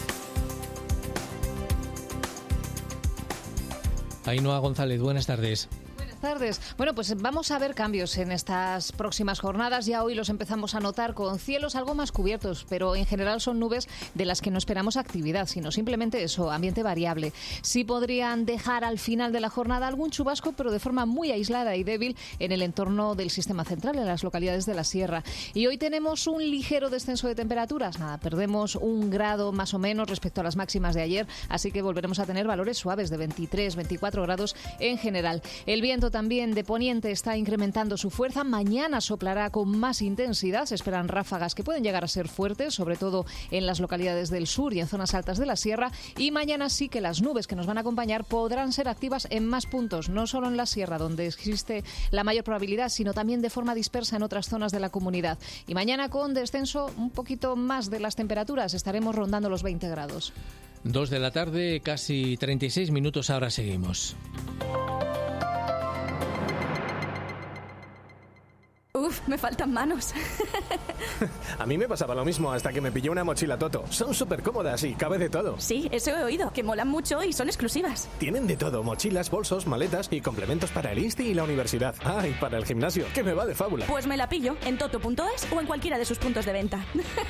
Ainhoa González, buenas tardes. Tardes. Bueno, pues vamos a ver cambios en estas próximas jornadas. Ya hoy los empezamos a notar con cielos algo más cubiertos, pero en general son nubes de las que no esperamos actividad, sino simplemente eso, ambiente variable. Sí podrían dejar al final de la jornada algún chubasco, pero de forma muy aislada y débil en el entorno del sistema central, en las localidades de la sierra. Y hoy tenemos un ligero descenso de temperaturas. Nada, perdemos 1 grado más o menos respecto a las máximas de ayer, así que volveremos a tener valores suaves de 23, 24 grados en general. El viento también de poniente está incrementando su fuerza. Mañana soplará con más intensidad. Se esperan ráfagas que pueden llegar a ser fuertes, sobre todo en las localidades del sur y en zonas altas de la sierra. Y mañana sí que las nubes que nos van a acompañar podrán ser activas en más puntos, no solo en la sierra, donde existe la mayor probabilidad, sino también de forma dispersa en otras zonas de la comunidad. Y mañana con descenso un poquito más de las temperaturas, estaremos rondando los 20 grados. 2 de la tarde, casi 36 minutos, ahora seguimos. Uf, me faltan manos. A mí me pasaba lo mismo hasta que me pillé una mochila Toto. Son súper cómodas y cabe de todo. Sí, eso he oído, que molan mucho y son exclusivas. Tienen de todo, mochilas, bolsos, maletas y complementos para el Insti y la universidad. Ah, y para el gimnasio, que me va de fábula. Pues me la pillo en toto.es o en cualquiera de sus puntos de venta.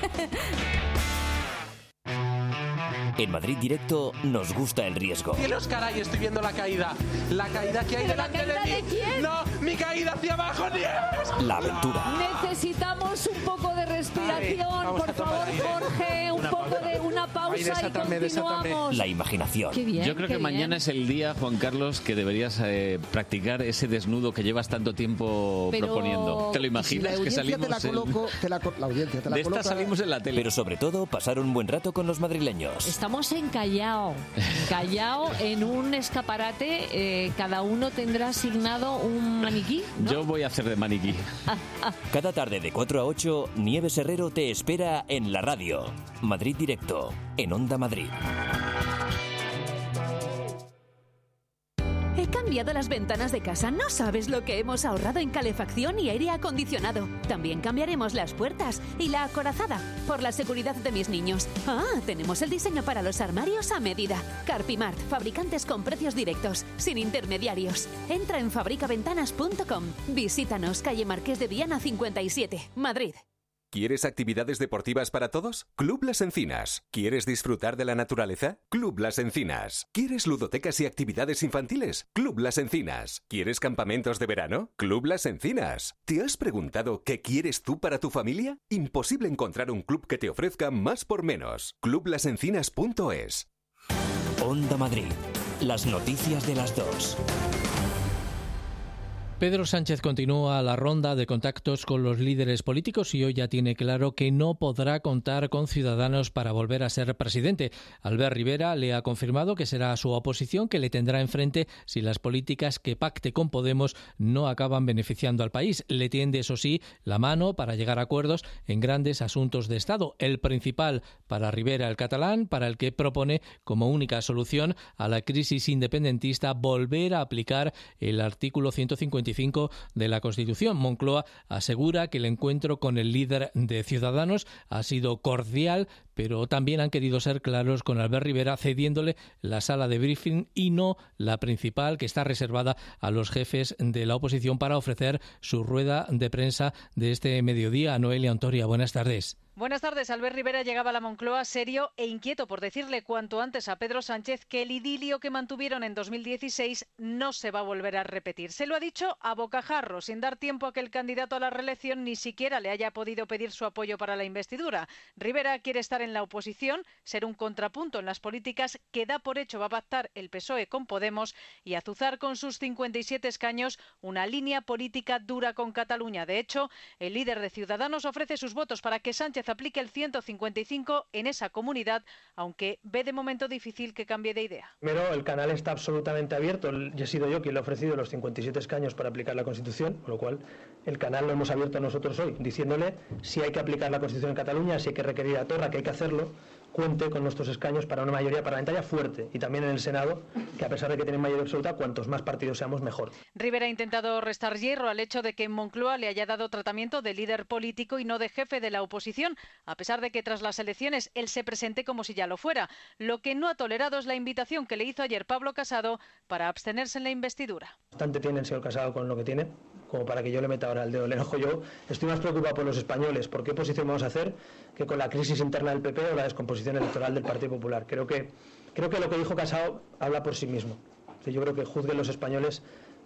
En Madrid Directo nos gusta el riesgo. ¡Cielos, caray! Estoy viendo la caída. La caída que hay delante de mí. ¿De quién? ¡No! ¡Mi caída hacia abajo, Nieves! La aventura. Necesitamos un poco de respiración, por favor, Jorge. Un poco de una pausa y continuamos. La imaginación. Qué bien, yo creo que mañana es el día, Juan Carlos, que deberías practicar ese desnudo que llevas tanto tiempo proponiendo. ¿Te lo imaginas? Si que salimos la audiencia te la de coloca. esta salimos en la tele. Pero sobre todo, pasar un buen rato con los madrileños. Estamos en Callao. Callao, en un escaparate, cada uno tendrá asignado un maniquí, ¿no? Yo voy a hacer de maniquí. Cada tarde de 4 a 8, Nieves Herrero te espera en la radio. Madrid Directo, en Onda Madrid. He cambiado las ventanas de casa. No sabes lo que hemos ahorrado en calefacción y aire acondicionado. También cambiaremos las puertas y la acorazada por la seguridad de mis niños. Ah, tenemos el diseño para los armarios a medida. Carpimart, fabricantes con precios directos, sin intermediarios. Entra en fabricaventanas.com. Visítanos, calle Marqués de Viana 57, Madrid. ¿Quieres actividades deportivas para todos? Club Las Encinas. ¿Quieres disfrutar de la naturaleza? Club Las Encinas. ¿Quieres ludotecas y actividades infantiles? Club Las Encinas. ¿Quieres campamentos de verano? Club Las Encinas. ¿Te has preguntado qué quieres tú para tu familia? Imposible encontrar un club que te ofrezca más por menos. Clublasencinas.es. Onda Madrid. Las noticias de las 2. Pedro Sánchez continúa la ronda de contactos con los líderes políticos y hoy ya tiene claro que no podrá contar con Ciudadanos para volver a ser presidente. Albert Rivera le ha confirmado que será su oposición que le tendrá enfrente si las políticas que pacte con Podemos no acaban beneficiando al país. Le tiende, eso sí, la mano para llegar a acuerdos en grandes asuntos de Estado. El principal para Rivera, el catalán, para el que propone como única solución a la crisis independentista volver a aplicar el artículo 155 de la Constitución. Moncloa asegura que el encuentro con el líder de Ciudadanos ha sido cordial, pero también han querido ser claros con Albert Rivera, cediéndole la sala de briefing y no la principal, que está reservada a los jefes de la oposición para ofrecer su rueda de prensa de este mediodía. Noelia Ontoria, buenas tardes. Buenas tardes. Albert Rivera llegaba a la Moncloa serio e inquieto por decirle cuanto antes a Pedro Sánchez que el idilio que mantuvieron en 2016 no se va a volver a repetir. Se lo ha dicho a bocajarro, sin dar tiempo a que el candidato a la reelección ni siquiera le haya podido pedir su apoyo para la investidura. Rivera quiere estar en la oposición, ser un contrapunto en las políticas que da por hecho va a pactar el PSOE con Podemos y azuzar con sus 57 escaños una línea política dura con Cataluña. De hecho, el líder de Ciudadanos ofrece sus votos para que Sánchez aplique el 155 en esa comunidad, aunque ve de momento difícil que cambie de idea. Primero, el canal está absolutamente abierto. He sido yo quien le ha ofrecido los 57 escaños para aplicar la Constitución, con lo cual el canal lo hemos abierto nosotros hoy, diciéndole si hay que aplicar la Constitución en Cataluña, si hay que requerir a Torra, que hay que hacerlo, cuente con nuestros escaños para una mayoría parlamentaria fuerte, y también en el Senado, que a pesar de que tienen mayoría absoluta, cuantos más partidos seamos, mejor. Rivera ha intentado restar hierro al hecho de que en Moncloa le haya dado tratamiento de líder político y no de jefe de la oposición, a pesar de que tras las elecciones él se presente como si ya lo fuera. Lo que no ha tolerado es la invitación que le hizo ayer Pablo Casado para abstenerse en la investidura. Bastante tiene el señor Casado con lo que tiene, como para que yo le meta ahora el dedo en el ojo. Yo estoy más preocupado por los españoles, por qué posición vamos a hacer, que con la crisis interna del PP o la descomposición electoral del Partido Popular. Creo que lo que dijo Casado habla por sí mismo. Yo creo que juzguen los españoles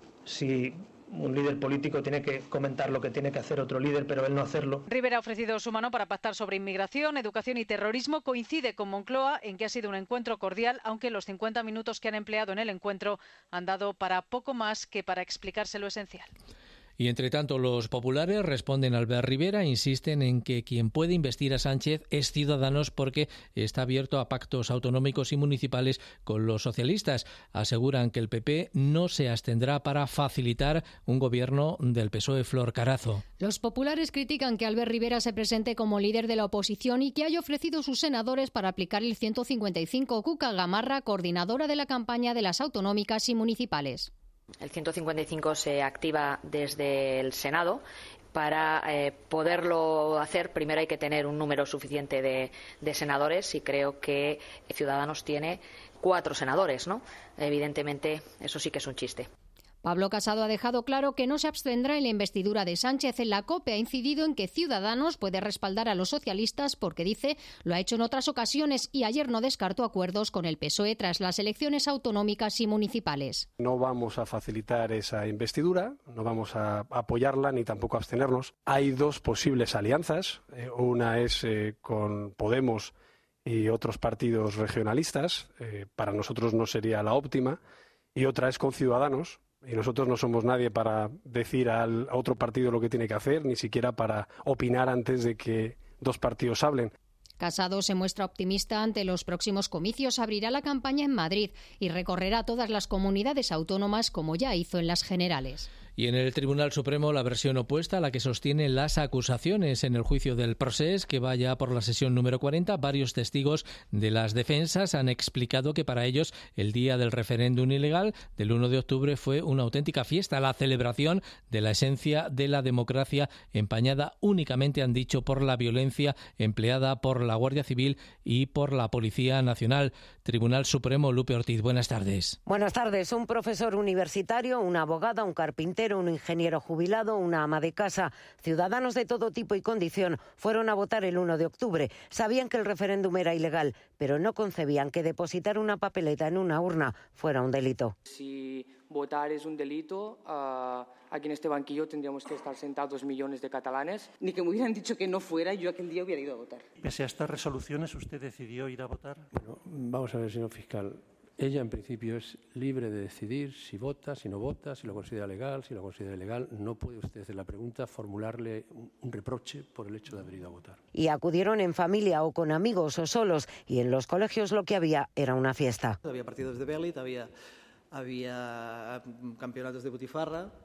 si un líder político tiene que comentar lo que tiene que hacer otro líder, pero él no hacerlo. Rivera ha ofrecido su mano para pactar sobre inmigración, educación y terrorismo. Coincide con Moncloa en que ha sido un encuentro cordial, aunque los 50 minutos que han empleado en el encuentro han dado para poco más que para explicarse lo esencial. Y entre tanto, los populares responden a Albert Rivera, insisten en que quien puede investir a Sánchez es Ciudadanos porque está abierto a pactos autonómicos y municipales con los socialistas. Aseguran que el PP no se abstendrá para facilitar un gobierno del PSOE Flor Carazo. Los populares critican que Albert Rivera se presente como líder de la oposición y que haya ofrecido sus senadores para aplicar el 155. Cuca Gamarra, coordinadora de la campaña de las autonómicas y municipales. El 155 se activa desde el Senado. Para poderlo hacer, primero hay que tener un número suficiente de senadores y creo que Ciudadanos tiene 4 senadores, ¿no? Evidentemente, eso sí que es un chiste. Pablo Casado ha dejado claro que no se abstendrá en la investidura de Sánchez. En la COPE ha incidido en que Ciudadanos puede respaldar a los socialistas porque, dice, lo ha hecho en otras ocasiones y ayer no descartó acuerdos con el PSOE tras las elecciones autonómicas y municipales. No vamos a facilitar esa investidura, no vamos a apoyarla ni tampoco a abstenernos. Hay 2 posibles alianzas. Una es con Podemos y otros partidos regionalistas. Para nosotros no sería la óptima. Y otra es con Ciudadanos. Y nosotros no somos nadie para decir a otro partido lo que tiene que hacer, ni siquiera para opinar antes de que 2 partidos hablen. Casado se muestra optimista ante los próximos comicios. Abrirá la campaña en Madrid y recorrerá todas las comunidades autónomas como ya hizo en las generales. Y en el Tribunal Supremo la versión opuesta a la que sostienen las acusaciones en el juicio del Procés, que va ya por la sesión número 40. Varios testigos de las defensas han explicado que para ellos el día del referéndum ilegal del 1 de octubre fue una auténtica fiesta, la celebración de la esencia de la democracia empañada únicamente, han dicho, por la violencia empleada por la Guardia Civil y por la Policía Nacional. Tribunal Supremo, Lupe Ortiz, buenas tardes. Buenas tardes. Un profesor universitario, una abogada, un carpintero, un ingeniero jubilado, una ama de casa, ciudadanos de todo tipo y condición fueron a votar el 1 de octubre. Sabían que el referéndum era ilegal, pero no concebían que depositar una papeleta en una urna fuera un delito. Si votar es un delito, aquí en este banquillo tendríamos que estar sentados millones de catalanes. Ni que me hubieran dicho que no fuera, yo aquel día hubiera ido a votar. Pese a estas resoluciones, ¿usted decidió ir a votar? Bueno, vamos a ver, señor fiscal. Ella, en principio, es libre de decidir si vota, si no vota, si lo considera legal, si lo considera ilegal. No puede usted hacer la pregunta, formularle un reproche por el hecho de haber ido a votar. Y acudieron en familia o con amigos o solos, y en los colegios lo que había era una fiesta. Había partidos de Belit, había campeonatos de butifarra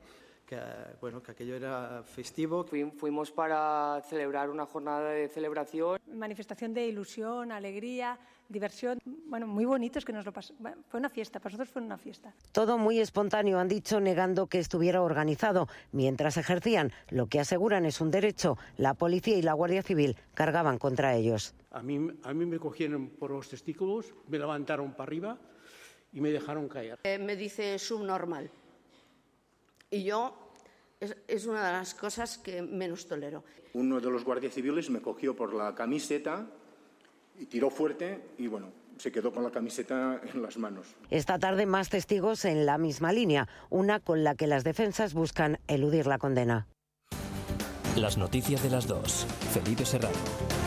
que aquello era festivo. Fuimos para celebrar una jornada de celebración. Manifestación de ilusión, alegría, diversión. Bueno, muy bonito, es que nos lo pasó. Bueno, fue una fiesta, para nosotros fue una fiesta. Todo muy espontáneo, han dicho, negando que estuviera organizado. Mientras ejercían lo que aseguran es un derecho, la policía y la Guardia Civil cargaban contra ellos. A mí me cogieron por los testículos, me levantaron para arriba y me dejaron caer. Me dice subnormal. Y yo, es una de las cosas que menos tolero. Uno de los guardias civiles me cogió por la camiseta y tiró fuerte y se quedó con la camiseta en las manos. Esta tarde más testigos en la misma línea, una con la que las defensas buscan eludir la condena. Las noticias de las 2. Felipe Serrano.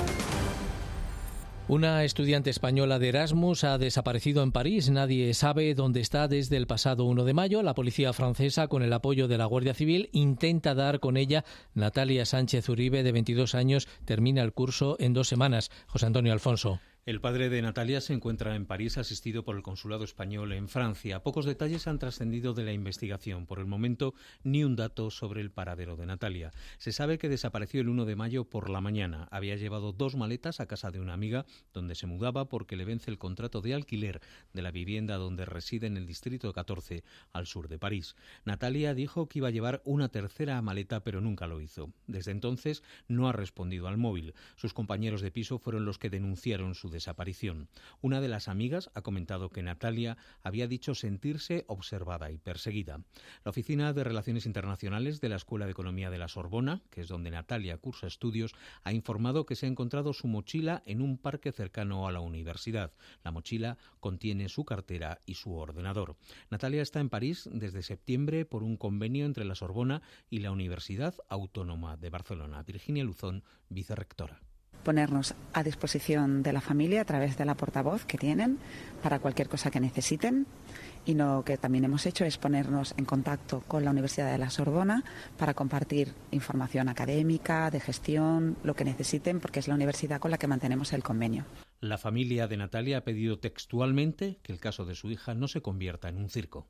Una estudiante española de Erasmus ha desaparecido en París. Nadie sabe dónde está desde el pasado 1 de mayo. La policía francesa, con el apoyo de la Guardia Civil, intenta dar con ella. Natalia Sánchez Uribe, de 22 años, termina el curso en 2 semanas. José Antonio Alfonso. El padre de Natalia se encuentra en París, asistido por el consulado español en Francia. Pocos detalles han trascendido de la investigación. Por el momento, ni un dato sobre el paradero de Natalia. Se sabe que desapareció el 1 de mayo por la mañana. Había llevado 2 maletas a casa de una amiga, donde se mudaba porque le vence el contrato de alquiler de la vivienda donde reside en el distrito 14, al sur de París. Natalia dijo que iba a llevar una tercera maleta, pero nunca lo hizo. Desde entonces no ha respondido al móvil. Sus compañeros de piso fueron los que denunciaron su desaparición. Una de las amigas ha comentado que Natalia había dicho sentirse observada y perseguida. La Oficina de Relaciones Internacionales de la Escuela de Economía de la Sorbona, que es donde Natalia cursa estudios, ha informado que se ha encontrado su mochila en un parque cercano a la universidad. La mochila contiene su cartera y su ordenador. Natalia está en París desde septiembre por un convenio entre la Sorbona y la Universidad Autónoma de Barcelona. Virginia Luzón, vicerrectora. Ponernos a disposición de la familia a través de la portavoz que tienen para cualquier cosa que necesiten, y lo que también hemos hecho es ponernos en contacto con la Universidad de la Sorbona para compartir información académica, de gestión, lo que necesiten, porque es la universidad con la que mantenemos el convenio. La familia de Natalia ha pedido textualmente que el caso de su hija no se convierta en un circo.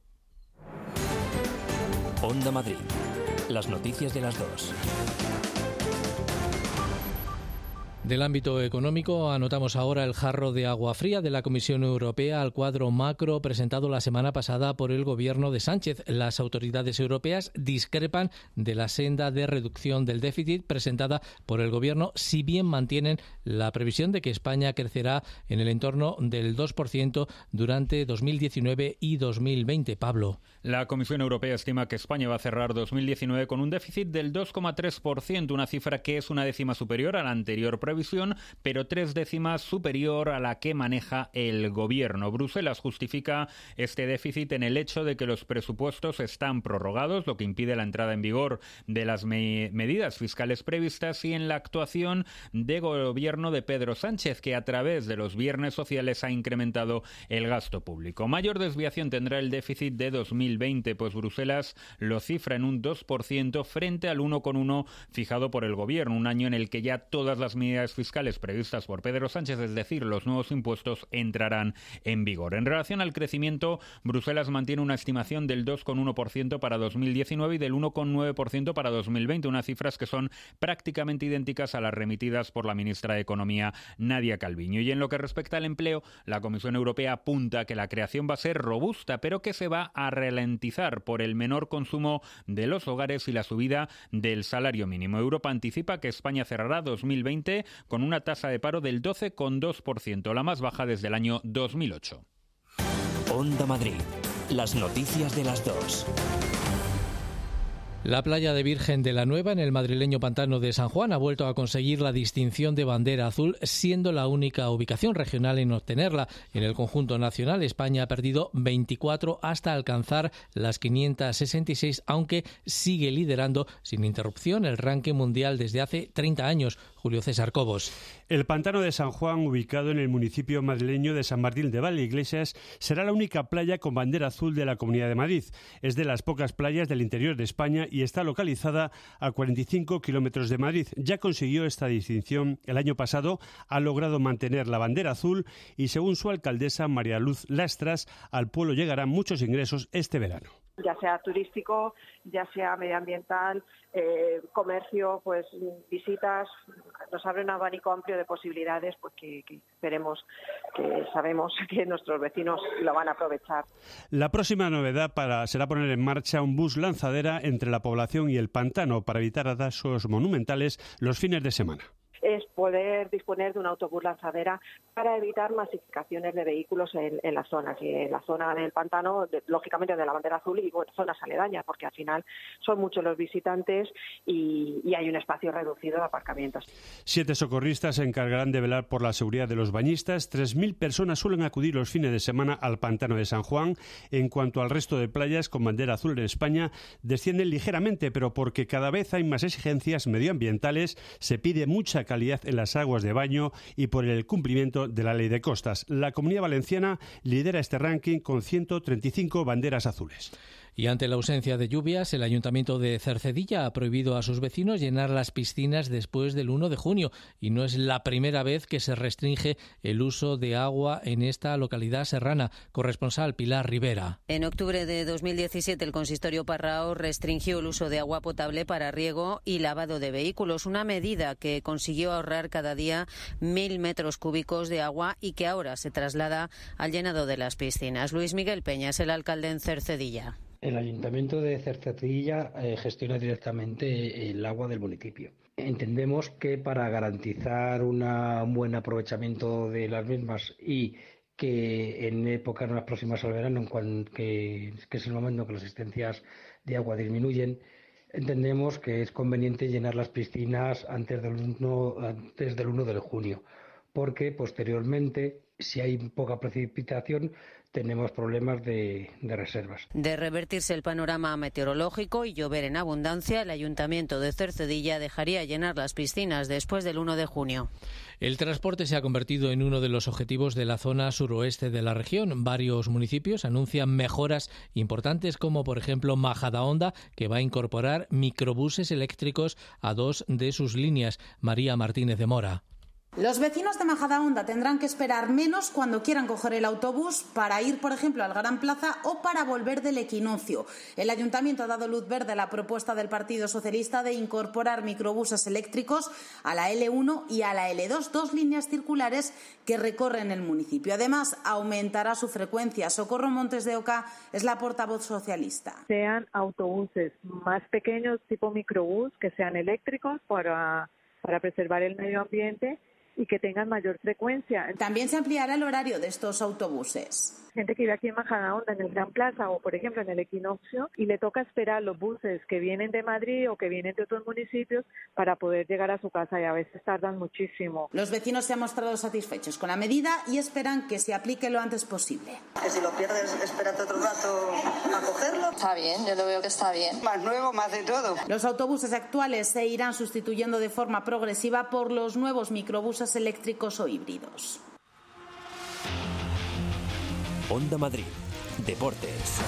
Onda Madrid. Las noticias de las 2. Del ámbito económico, anotamos ahora el jarro de agua fría de la Comisión Europea al cuadro macro presentado la semana pasada por el gobierno de Sánchez. Las autoridades europeas discrepan de la senda de reducción del déficit presentada por el gobierno, si bien mantienen la previsión de que España crecerá en el entorno del 2% durante 2019 y 2020. Pablo. La Comisión Europea estima que España va a cerrar 2019 con un déficit del 2,3%, una cifra que es una décima superior a la anterior previsión, pero 3 décimas superior a la que maneja el gobierno. Bruselas justifica este déficit en el hecho de que los presupuestos están prorrogados, lo que impide la entrada en vigor de las medidas fiscales previstas, y en la actuación de gobierno de Pedro Sánchez, que a través de los viernes sociales ha incrementado el gasto público. Mayor desviación tendrá el déficit de 2020, pues Bruselas lo cifra en un 2% frente al 1,1% fijado por el gobierno, un año en el que ya todas las medidas fiscales previstas por Pedro Sánchez, es decir, los nuevos impuestos, entrarán en vigor. En relación al crecimiento, Bruselas mantiene una estimación del 2,1% para 2019 y del 1,9% para 2020, unas cifras que son prácticamente idénticas a las remitidas por la ministra de Economía, Nadia Calviño. Y en lo que respecta al empleo, la Comisión Europea apunta que la creación va a ser robusta, pero que se va a ralentizar por el menor consumo de los hogares y la subida del salario mínimo. Europa anticipa que España cerrará 2020 con una tasa de paro del 12,2%, la más baja desde el año 2008. Onda Madrid. Las noticias de las 2. La playa de Virgen de la Nueva, en el madrileño pantano de San Juan, ha vuelto a conseguir la distinción de bandera azul, siendo la única ubicación regional en obtenerla. En el conjunto nacional, España ha perdido 24 hasta alcanzar las 566, aunque sigue liderando sin interrupción el ranking mundial desde hace 30 años. Julio César Cobos. El pantano de San Juan, ubicado en el municipio madrileño de San Martín de Valdeiglesias, será la única playa con bandera azul de la Comunidad de Madrid. Es de las pocas playas del interior de España y está localizada a 45 kilómetros de Madrid. Ya consiguió esta distinción el año pasado, ha logrado mantener la bandera azul y, según su alcaldesa María Luz Lastras, al pueblo llegarán muchos ingresos este verano. ya sea turístico, ya sea medioambiental, comercio, pues visitas, nos abre un abanico amplio de posibilidades, pues que esperemos, que sabemos que nuestros vecinos lo van a aprovechar. La próxima novedad será poner en marcha un bus lanzadera entre la población y el pantano para evitar atrasos monumentales los fines de semana. Es poder disponer de un autobús lanzadera para evitar masificaciones de vehículos en las zonas. Y en la zona del pantano, lógicamente de la bandera azul y zonas aledañas, porque al final son muchos los visitantes y hay un espacio reducido de aparcamientos. 7 socorristas se encargarán de velar por la seguridad de los bañistas. 3.000 personas suelen acudir los fines de semana al pantano de San Juan. En cuanto al resto de playas con bandera azul en España, descienden ligeramente, pero porque cada vez hay más exigencias medioambientales, se pide mucha calidad en las aguas de baño y por el cumplimiento de la ley de costas. La Comunidad Valenciana lidera este ranking con 135 banderas azules. Y ante la ausencia de lluvias, el Ayuntamiento de Cercedilla ha prohibido a sus vecinos llenar las piscinas después del 1 de junio. Y no es la primera vez que se restringe el uso de agua en esta localidad serrana. Corresponsal Pilar Rivera. En octubre de 2017, el consistorio Parrao restringió el uso de agua potable para riego y lavado de vehículos, una medida que consiguió ahorrar cada día 1.000 metros cúbicos de agua y que ahora se traslada al llenado de las piscinas. Luis Miguel Peña es el alcalde en Cercedilla. El Ayuntamiento de Cercedilla gestiona directamente el agua del municipio. Entendemos que para garantizar un buen aprovechamiento de las mismas y que en épocas más próximas al verano, que es el momento en que las existencias de agua disminuyen, entendemos que es conveniente llenar las piscinas antes del 1 de junio, porque posteriormente, si hay poca precipitación, tenemos problemas de reservas. De revertirse el panorama meteorológico y llover en abundancia, el Ayuntamiento de Cercedilla dejaría llenar las piscinas después del 1 de junio. El transporte se ha convertido en uno de los objetivos de la zona suroeste de la región. Varios municipios anuncian mejoras importantes, como por ejemplo Majadahonda, que va a incorporar microbuses eléctricos a 2 de sus líneas. María Martínez de Mora. Los vecinos de Majadahonda tendrán que esperar menos cuando quieran coger el autobús para ir, por ejemplo, al Gran Plaza o para volver del equinoccio. El Ayuntamiento ha dado luz verde a la propuesta del Partido Socialista de incorporar microbuses eléctricos a la L1 y a la L2, 2 líneas circulares que recorren el municipio. Además, aumentará su frecuencia. Socorro Montes de Oca es la portavoz socialista. Sean autobuses más pequeños, tipo microbús, que sean eléctricos para preservar el medio ambiente y que tengan mayor frecuencia. También se ampliará el horario de estos autobuses. Gente que vive aquí en Majadahonda, en el Gran Plaza o, por ejemplo, en el Equinoccio, y le toca esperar los buses que vienen de Madrid o que vienen de otros municipios para poder llegar a su casa, y a veces tardan muchísimo. Los vecinos se han mostrado satisfechos con la medida y esperan que se aplique lo antes posible. Que si lo pierdes, espérate otro rato a cogerlo. Está bien, yo lo veo que está bien. Más nuevo, más de todo. Los autobuses actuales se irán sustituyendo de forma progresiva por los nuevos microbuses eléctricos o híbridos. Onda Madrid. Deportes.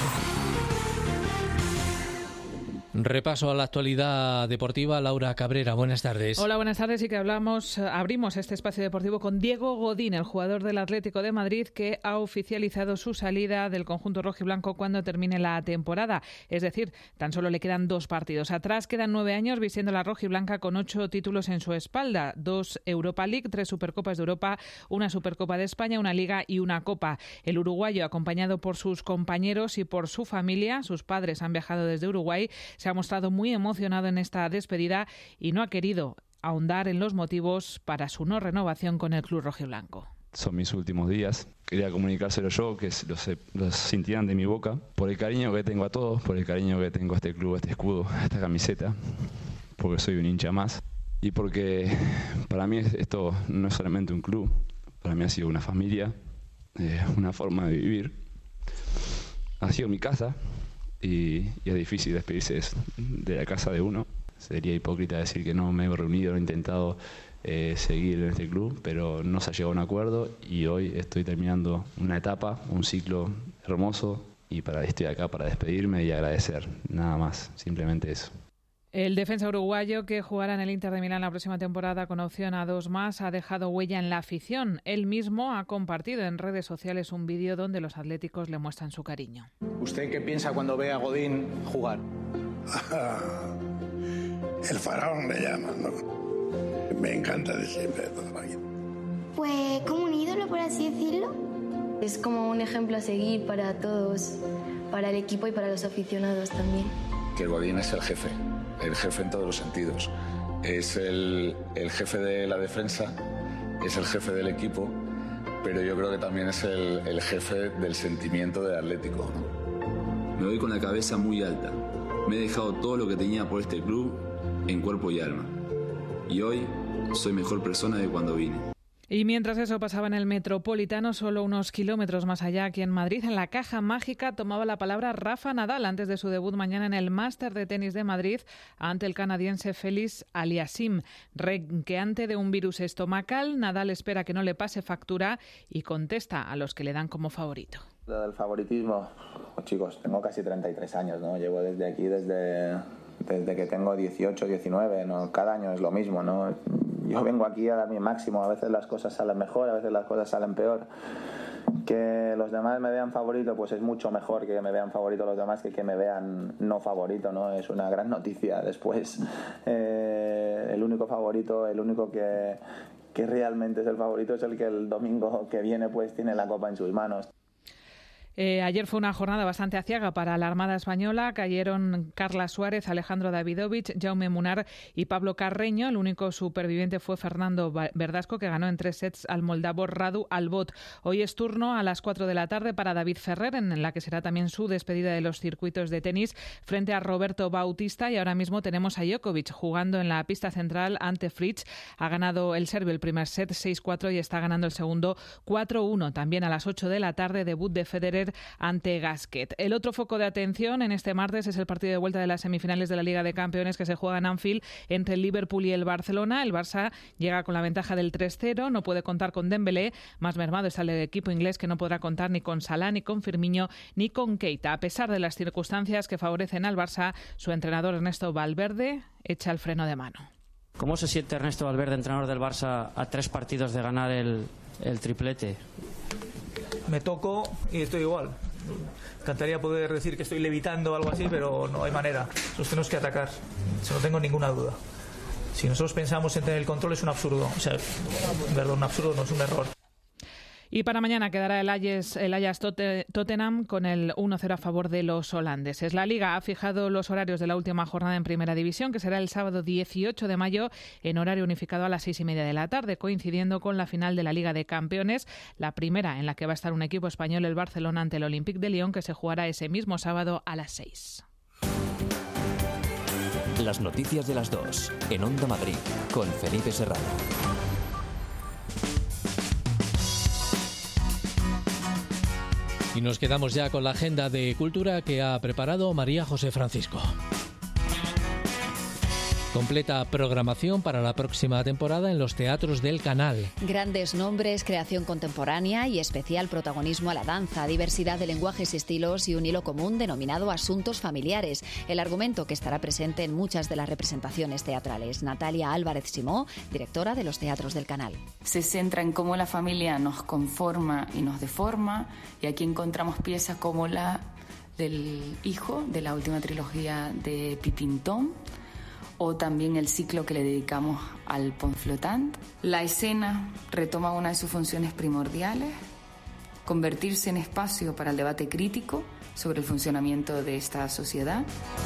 Repaso a la actualidad deportiva. Laura Cabrera, buenas tardes. Hola, buenas tardes. Y que abrimos este espacio deportivo con Diego Godín, el jugador del Atlético de Madrid, que ha oficializado su salida del conjunto rojiblanco cuando termine la temporada. Es decir, tan solo le quedan 2 partidos. Atrás quedan 9 años vistiendo la rojiblanca con 8 títulos en su espalda. 2 Europa League, 3 Supercopas de Europa, una Supercopa de España, una Liga y una Copa. El uruguayo, acompañado por sus compañeros y por su familia, sus padres han viajado desde Uruguay, se ha mostrado muy emocionado en esta despedida y no ha querido ahondar en los motivos para su no renovación con el club rojiblanco. Son mis últimos días. Quería comunicárselo yo, que los sintieran de mi boca, por el cariño que tengo a todos, por el cariño que tengo a este club, a este escudo, a esta camiseta, porque soy un hincha más y porque para mí esto no es solamente un club, para mí ha sido una familia, una forma de vivir, ha sido mi casa. Y es difícil despedirse de la casa de uno. Sería hipócrita decir que no me he reunido, he intentado seguir en este club, pero no se ha llegado a un acuerdo y hoy estoy terminando una etapa, un ciclo hermoso y estoy acá para despedirme y agradecer, nada más, simplemente eso. El defensa uruguayo, que jugará en el Inter de Milán la próxima temporada con opción a 2 más, ha dejado huella en la afición. Él mismo ha compartido en redes sociales un vídeo donde los atléticos le muestran su cariño. ¿Usted qué piensa cuando ve a Godín jugar? El faraón le llaman, ¿no? Me encanta de siempre toda la vida. Pues como un ídolo, por así decirlo. Es como un ejemplo a seguir para todos, para el equipo y para los aficionados también. Que Godín es el jefe en todos los sentidos. Es el jefe de la defensa, es el jefe del equipo, pero yo creo que también es el jefe del sentimiento del Atlético, ¿no? Me voy con la cabeza muy alta. Me he dejado todo lo que tenía por este club en cuerpo y alma. Y hoy soy mejor persona de cuando vine. Y mientras eso pasaba en el Metropolitano, solo unos kilómetros más allá, aquí en Madrid, en la Caja Mágica, tomaba la palabra Rafa Nadal antes de su debut mañana en el Máster de Tenis de Madrid ante el canadiense Félix Aliassime. Renqueante de un virus estomacal, Nadal espera que no le pase factura y contesta a los que le dan como favorito. Lo del favoritismo, pues chicos, tengo casi 33 años, ¿no? Llevo desde aquí, desde que tengo 18, 19, ¿no? Cada año es lo mismo, ¿no? Yo vengo aquí a dar mi máximo, a veces las cosas salen mejor, a veces las cosas salen peor. Que los demás me vean favorito, pues es mucho mejor que me vean favorito los demás que me vean no favorito, ¿no? Es una gran noticia. Después, el único favorito, el único que realmente es el favorito es el que el domingo que viene pues tiene la copa en sus manos. Ayer fue una jornada bastante aciaga para la Armada Española. Cayeron Carla Suárez, Alejandro Davidovich, Jaume Munar y Pablo Carreño. El único superviviente fue Fernando Verdasco, que ganó en 3 sets al moldavo Radu Albot. Hoy es turno a las 4 de la tarde para David Ferrer, en la que será también su despedida de los circuitos de tenis frente a Roberto Bautista. Y ahora mismo tenemos a Djokovic jugando en la pista central ante Fritz. Ha ganado el serbio el primer set 6-4 y está ganando el segundo 4-1. También a las 8 de la tarde, debut de Federer ante Gasquet. El otro foco de atención en este martes es el partido de vuelta de las semifinales de la Liga de Campeones que se juega en Anfield entre el Liverpool y el Barcelona. El Barça llega con la ventaja del 3-0, no puede contar con Dembélé. Más mermado está el equipo inglés, que no podrá contar ni con Salah, ni con Firmino, ni con Keita. A pesar de las circunstancias que favorecen al Barça, su entrenador Ernesto Valverde echa el freno de mano. ¿Cómo se siente Ernesto Valverde, entrenador del Barça, a 3 partidos de ganar el triplete? Me toco y estoy igual. Encantaría poder decir que estoy levitando o algo así, pero no hay manera. Nosotros tenemos que atacar, eso no tengo ninguna duda. Si nosotros pensamos en tener el control es un absurdo. O sea, perdón, un absurdo no es un error. Y para mañana quedará el Ajax Tottenham con el 1-0 a favor de los holandeses. La Liga ha fijado los horarios de la última jornada en Primera División, que será el sábado 18 de mayo en horario unificado a las 6:30 de la tarde, coincidiendo con la final de la Liga de Campeones, la primera en la que va a estar un equipo español, el Barcelona, ante el Olympique de Lyon, que se jugará ese mismo sábado a las 6. Las noticias de las 2 en Onda Madrid con Felipe Serrano. Y nos quedamos ya con la agenda de cultura que ha preparado María José Francisco. Completa programación para la próxima temporada en los teatros del Canal. Grandes nombres, creación contemporánea y especial protagonismo a la danza, diversidad de lenguajes y estilos y un hilo común denominado asuntos familiares. El argumento que estará presente en muchas de las representaciones teatrales. Natalia Álvarez Simó, directora de los teatros del Canal. Se centra en cómo la familia nos conforma y nos deforma, y aquí encontramos piezas como la del hijo de la última trilogía de Pipintón, o también el ciclo que le dedicamos al Pont Flottant. La escena retoma una de sus funciones primordiales, convertirse en espacio para el debate crítico sobre el funcionamiento de esta sociedad.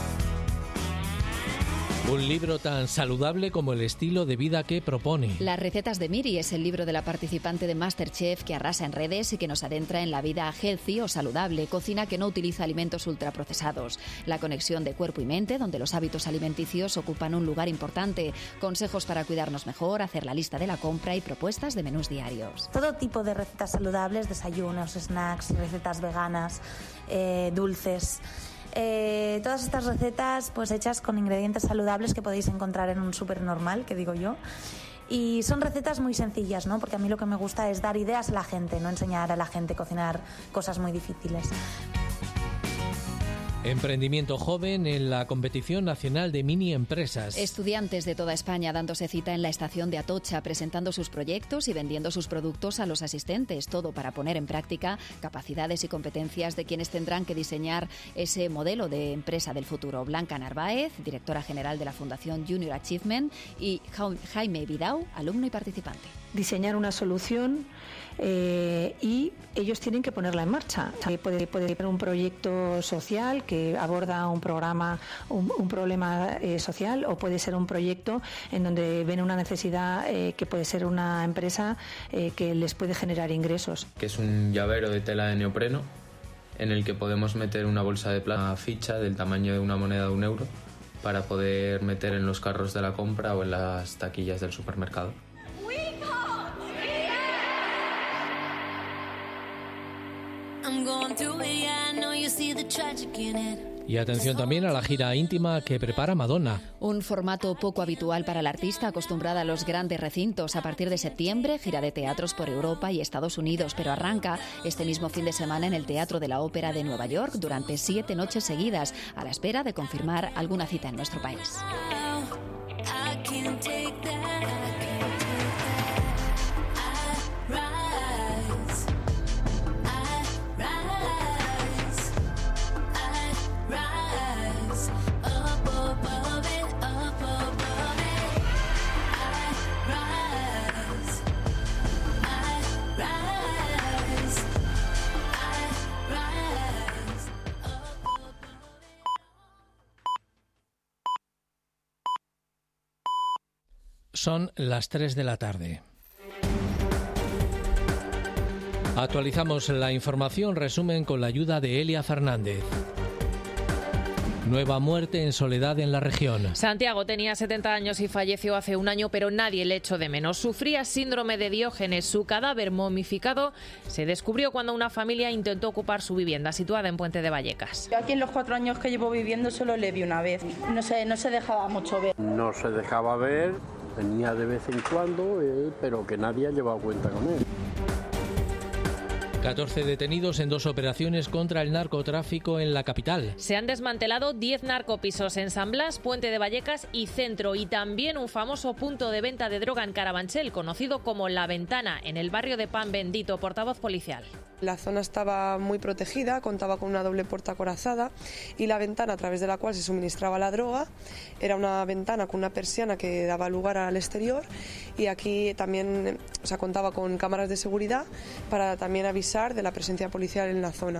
Un libro tan saludable como el estilo de vida que propone. Las recetas de Miri es el libro de la participante de MasterChef que arrasa en redes y que nos adentra en la vida healthy o saludable, cocina que no utiliza alimentos ultraprocesados. La conexión de cuerpo y mente, donde los hábitos alimenticios ocupan un lugar importante. Consejos para cuidarnos mejor, hacer la lista de la compra y propuestas de menús diarios. Todo tipo de recetas saludables, desayunos, snacks, recetas veganas, dulces. Todas estas recetas pues hechas con ingredientes saludables que podéis encontrar en un súper normal, que digo yo. Y son recetas muy sencillas, ¿no? Porque a mí lo que me gusta es dar ideas a la gente, no enseñar a la gente a cocinar cosas muy difíciles. Emprendimiento joven en la competición nacional de mini empresas. Estudiantes de toda España dándose cita en la estación de Atocha, presentando sus proyectos y vendiendo sus productos a los asistentes, todo para poner en práctica capacidades y competencias de quienes tendrán que diseñar ese modelo de empresa del futuro. Blanca Narváez, directora general de la Fundación Junior Achievement, y Jaime Vidau, alumno y participante. Diseñar una solución y ellos tienen que ponerla en marcha. Puede ser un proyecto social que aborda un problema social, o puede ser un proyecto en donde ven una necesidad que puede ser una empresa que les puede generar ingresos. Que es un llavero de tela de neopreno en el que podemos meter una bolsa de plata ficha del tamaño de una moneda de €1 para poder meter en los carros de la compra o en las taquillas del supermercado. Y atención también a la gira íntima que prepara Madonna. Un formato poco habitual para la artista, acostumbrada a los grandes recintos. A partir de septiembre, gira de teatros por Europa y Estados Unidos, pero arranca este mismo fin de semana en el Teatro de la Ópera de Nueva York durante 7 noches seguidas, a la espera de confirmar alguna cita en nuestro país. Son las 3 de la tarde. Actualizamos la información, resumen con la ayuda de Elia Fernández. Nueva muerte en Soledad en la región. Santiago tenía 70 años y falleció hace un año, pero nadie le echó de menos. Sufría síndrome de Diógenes. Su cadáver momificado se descubrió cuando una familia intentó ocupar su vivienda, situada en Puente de Vallecas. Yo aquí en los 4 años que llevo viviendo solo le vi una vez. No se dejaba mucho ver. No se dejaba ver, venía de vez en cuando, pero que nadie ha llevado cuenta con él. 14 detenidos en 2 operaciones contra el narcotráfico en la capital. Se han desmantelado 10 narcopisos en San Blas, Puente de Vallecas y Centro, y también un famoso punto de venta de droga en Carabanchel, conocido como La Ventana, en el barrio de Pan Bendito. Portavoz policial. La zona estaba muy protegida, contaba con una doble puerta acorazada, y la ventana a través de la cual se suministraba la droga era una ventana con una persiana que daba lugar al exterior, y aquí también contaba con cámaras de seguridad para también avisar de la presencia policial en la zona.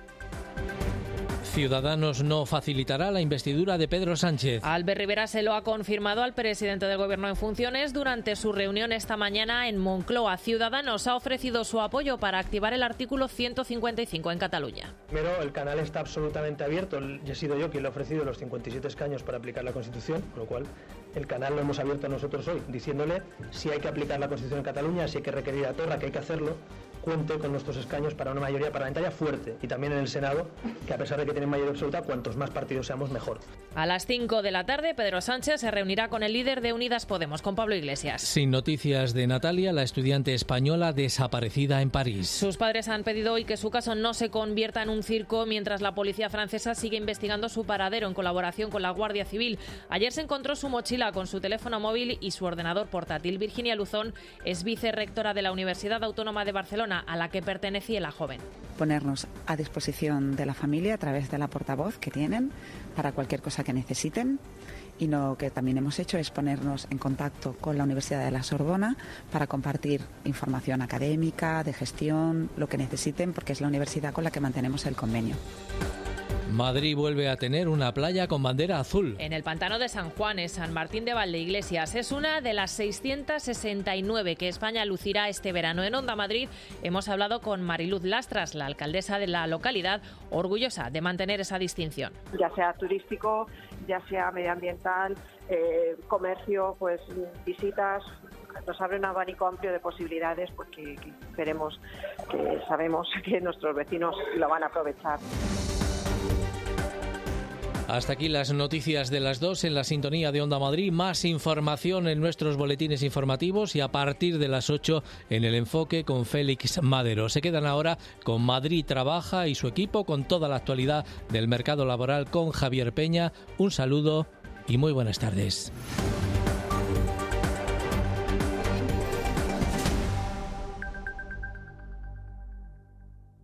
Ciudadanos no facilitará la investidura de Pedro Sánchez. Albert Rivera se lo ha confirmado al presidente del Gobierno en funciones durante su reunión esta mañana en Moncloa. Ciudadanos ha ofrecido su apoyo para activar el artículo 155 en Cataluña. Primero, el canal está absolutamente abierto. He sido yo quien le ha ofrecido los 57 escaños para aplicar la Constitución, con lo cual el canal lo hemos abierto nosotros hoy, diciéndole si hay que aplicar la Constitución en Cataluña, si hay que requerir a Torra, que hay que hacerlo, cuente con nuestros escaños para una mayoría parlamentaria fuerte, y también en el Senado, que a pesar de que tienen mayoría absoluta, cuantos más partidos seamos, mejor. A las 5 de la tarde, Pedro Sánchez se reunirá con el líder de Unidas Podemos, con Pablo Iglesias. Sin noticias de Natalia, la estudiante española desaparecida en París. Sus padres han pedido hoy que su caso no se convierta en un circo, mientras la policía francesa sigue investigando su paradero en colaboración con la Guardia Civil. Ayer se encontró su mochila con su teléfono móvil y su ordenador portátil. Virginia Luzón es vicerrectora de la Universidad Autónoma de Barcelona, a la que pertenecía la joven. Ponernos a disposición de la familia a través de la portavoz que tienen para cualquier cosa que necesiten, y lo que también hemos hecho es ponernos en contacto con la Universidad de la Sorbona para compartir información académica, de gestión, lo que necesiten, porque es la universidad con la que mantenemos el convenio. Madrid vuelve a tener una playa con bandera azul. En el pantano de San Juan, en San Martín de Valdeiglesias. Es una de las 669 que España lucirá este verano. En Onda Madrid hemos hablado con Mariluz Lastras, la alcaldesa de la localidad, orgullosa de mantener esa distinción. Ya sea turístico, ya sea medioambiental, comercio, pues visitas. Nos abre un abanico amplio de posibilidades, porque esperemos, que sabemos que nuestros vecinos lo van a aprovechar. Hasta aquí las noticias de las 2 en la sintonía de Onda Madrid. Más información en nuestros boletines informativos y a partir de las 8 en El Enfoque con Félix Madero. Se quedan ahora con Madrid Trabaja y su equipo con toda la actualidad del mercado laboral con Javier Peña. Un saludo y muy buenas tardes.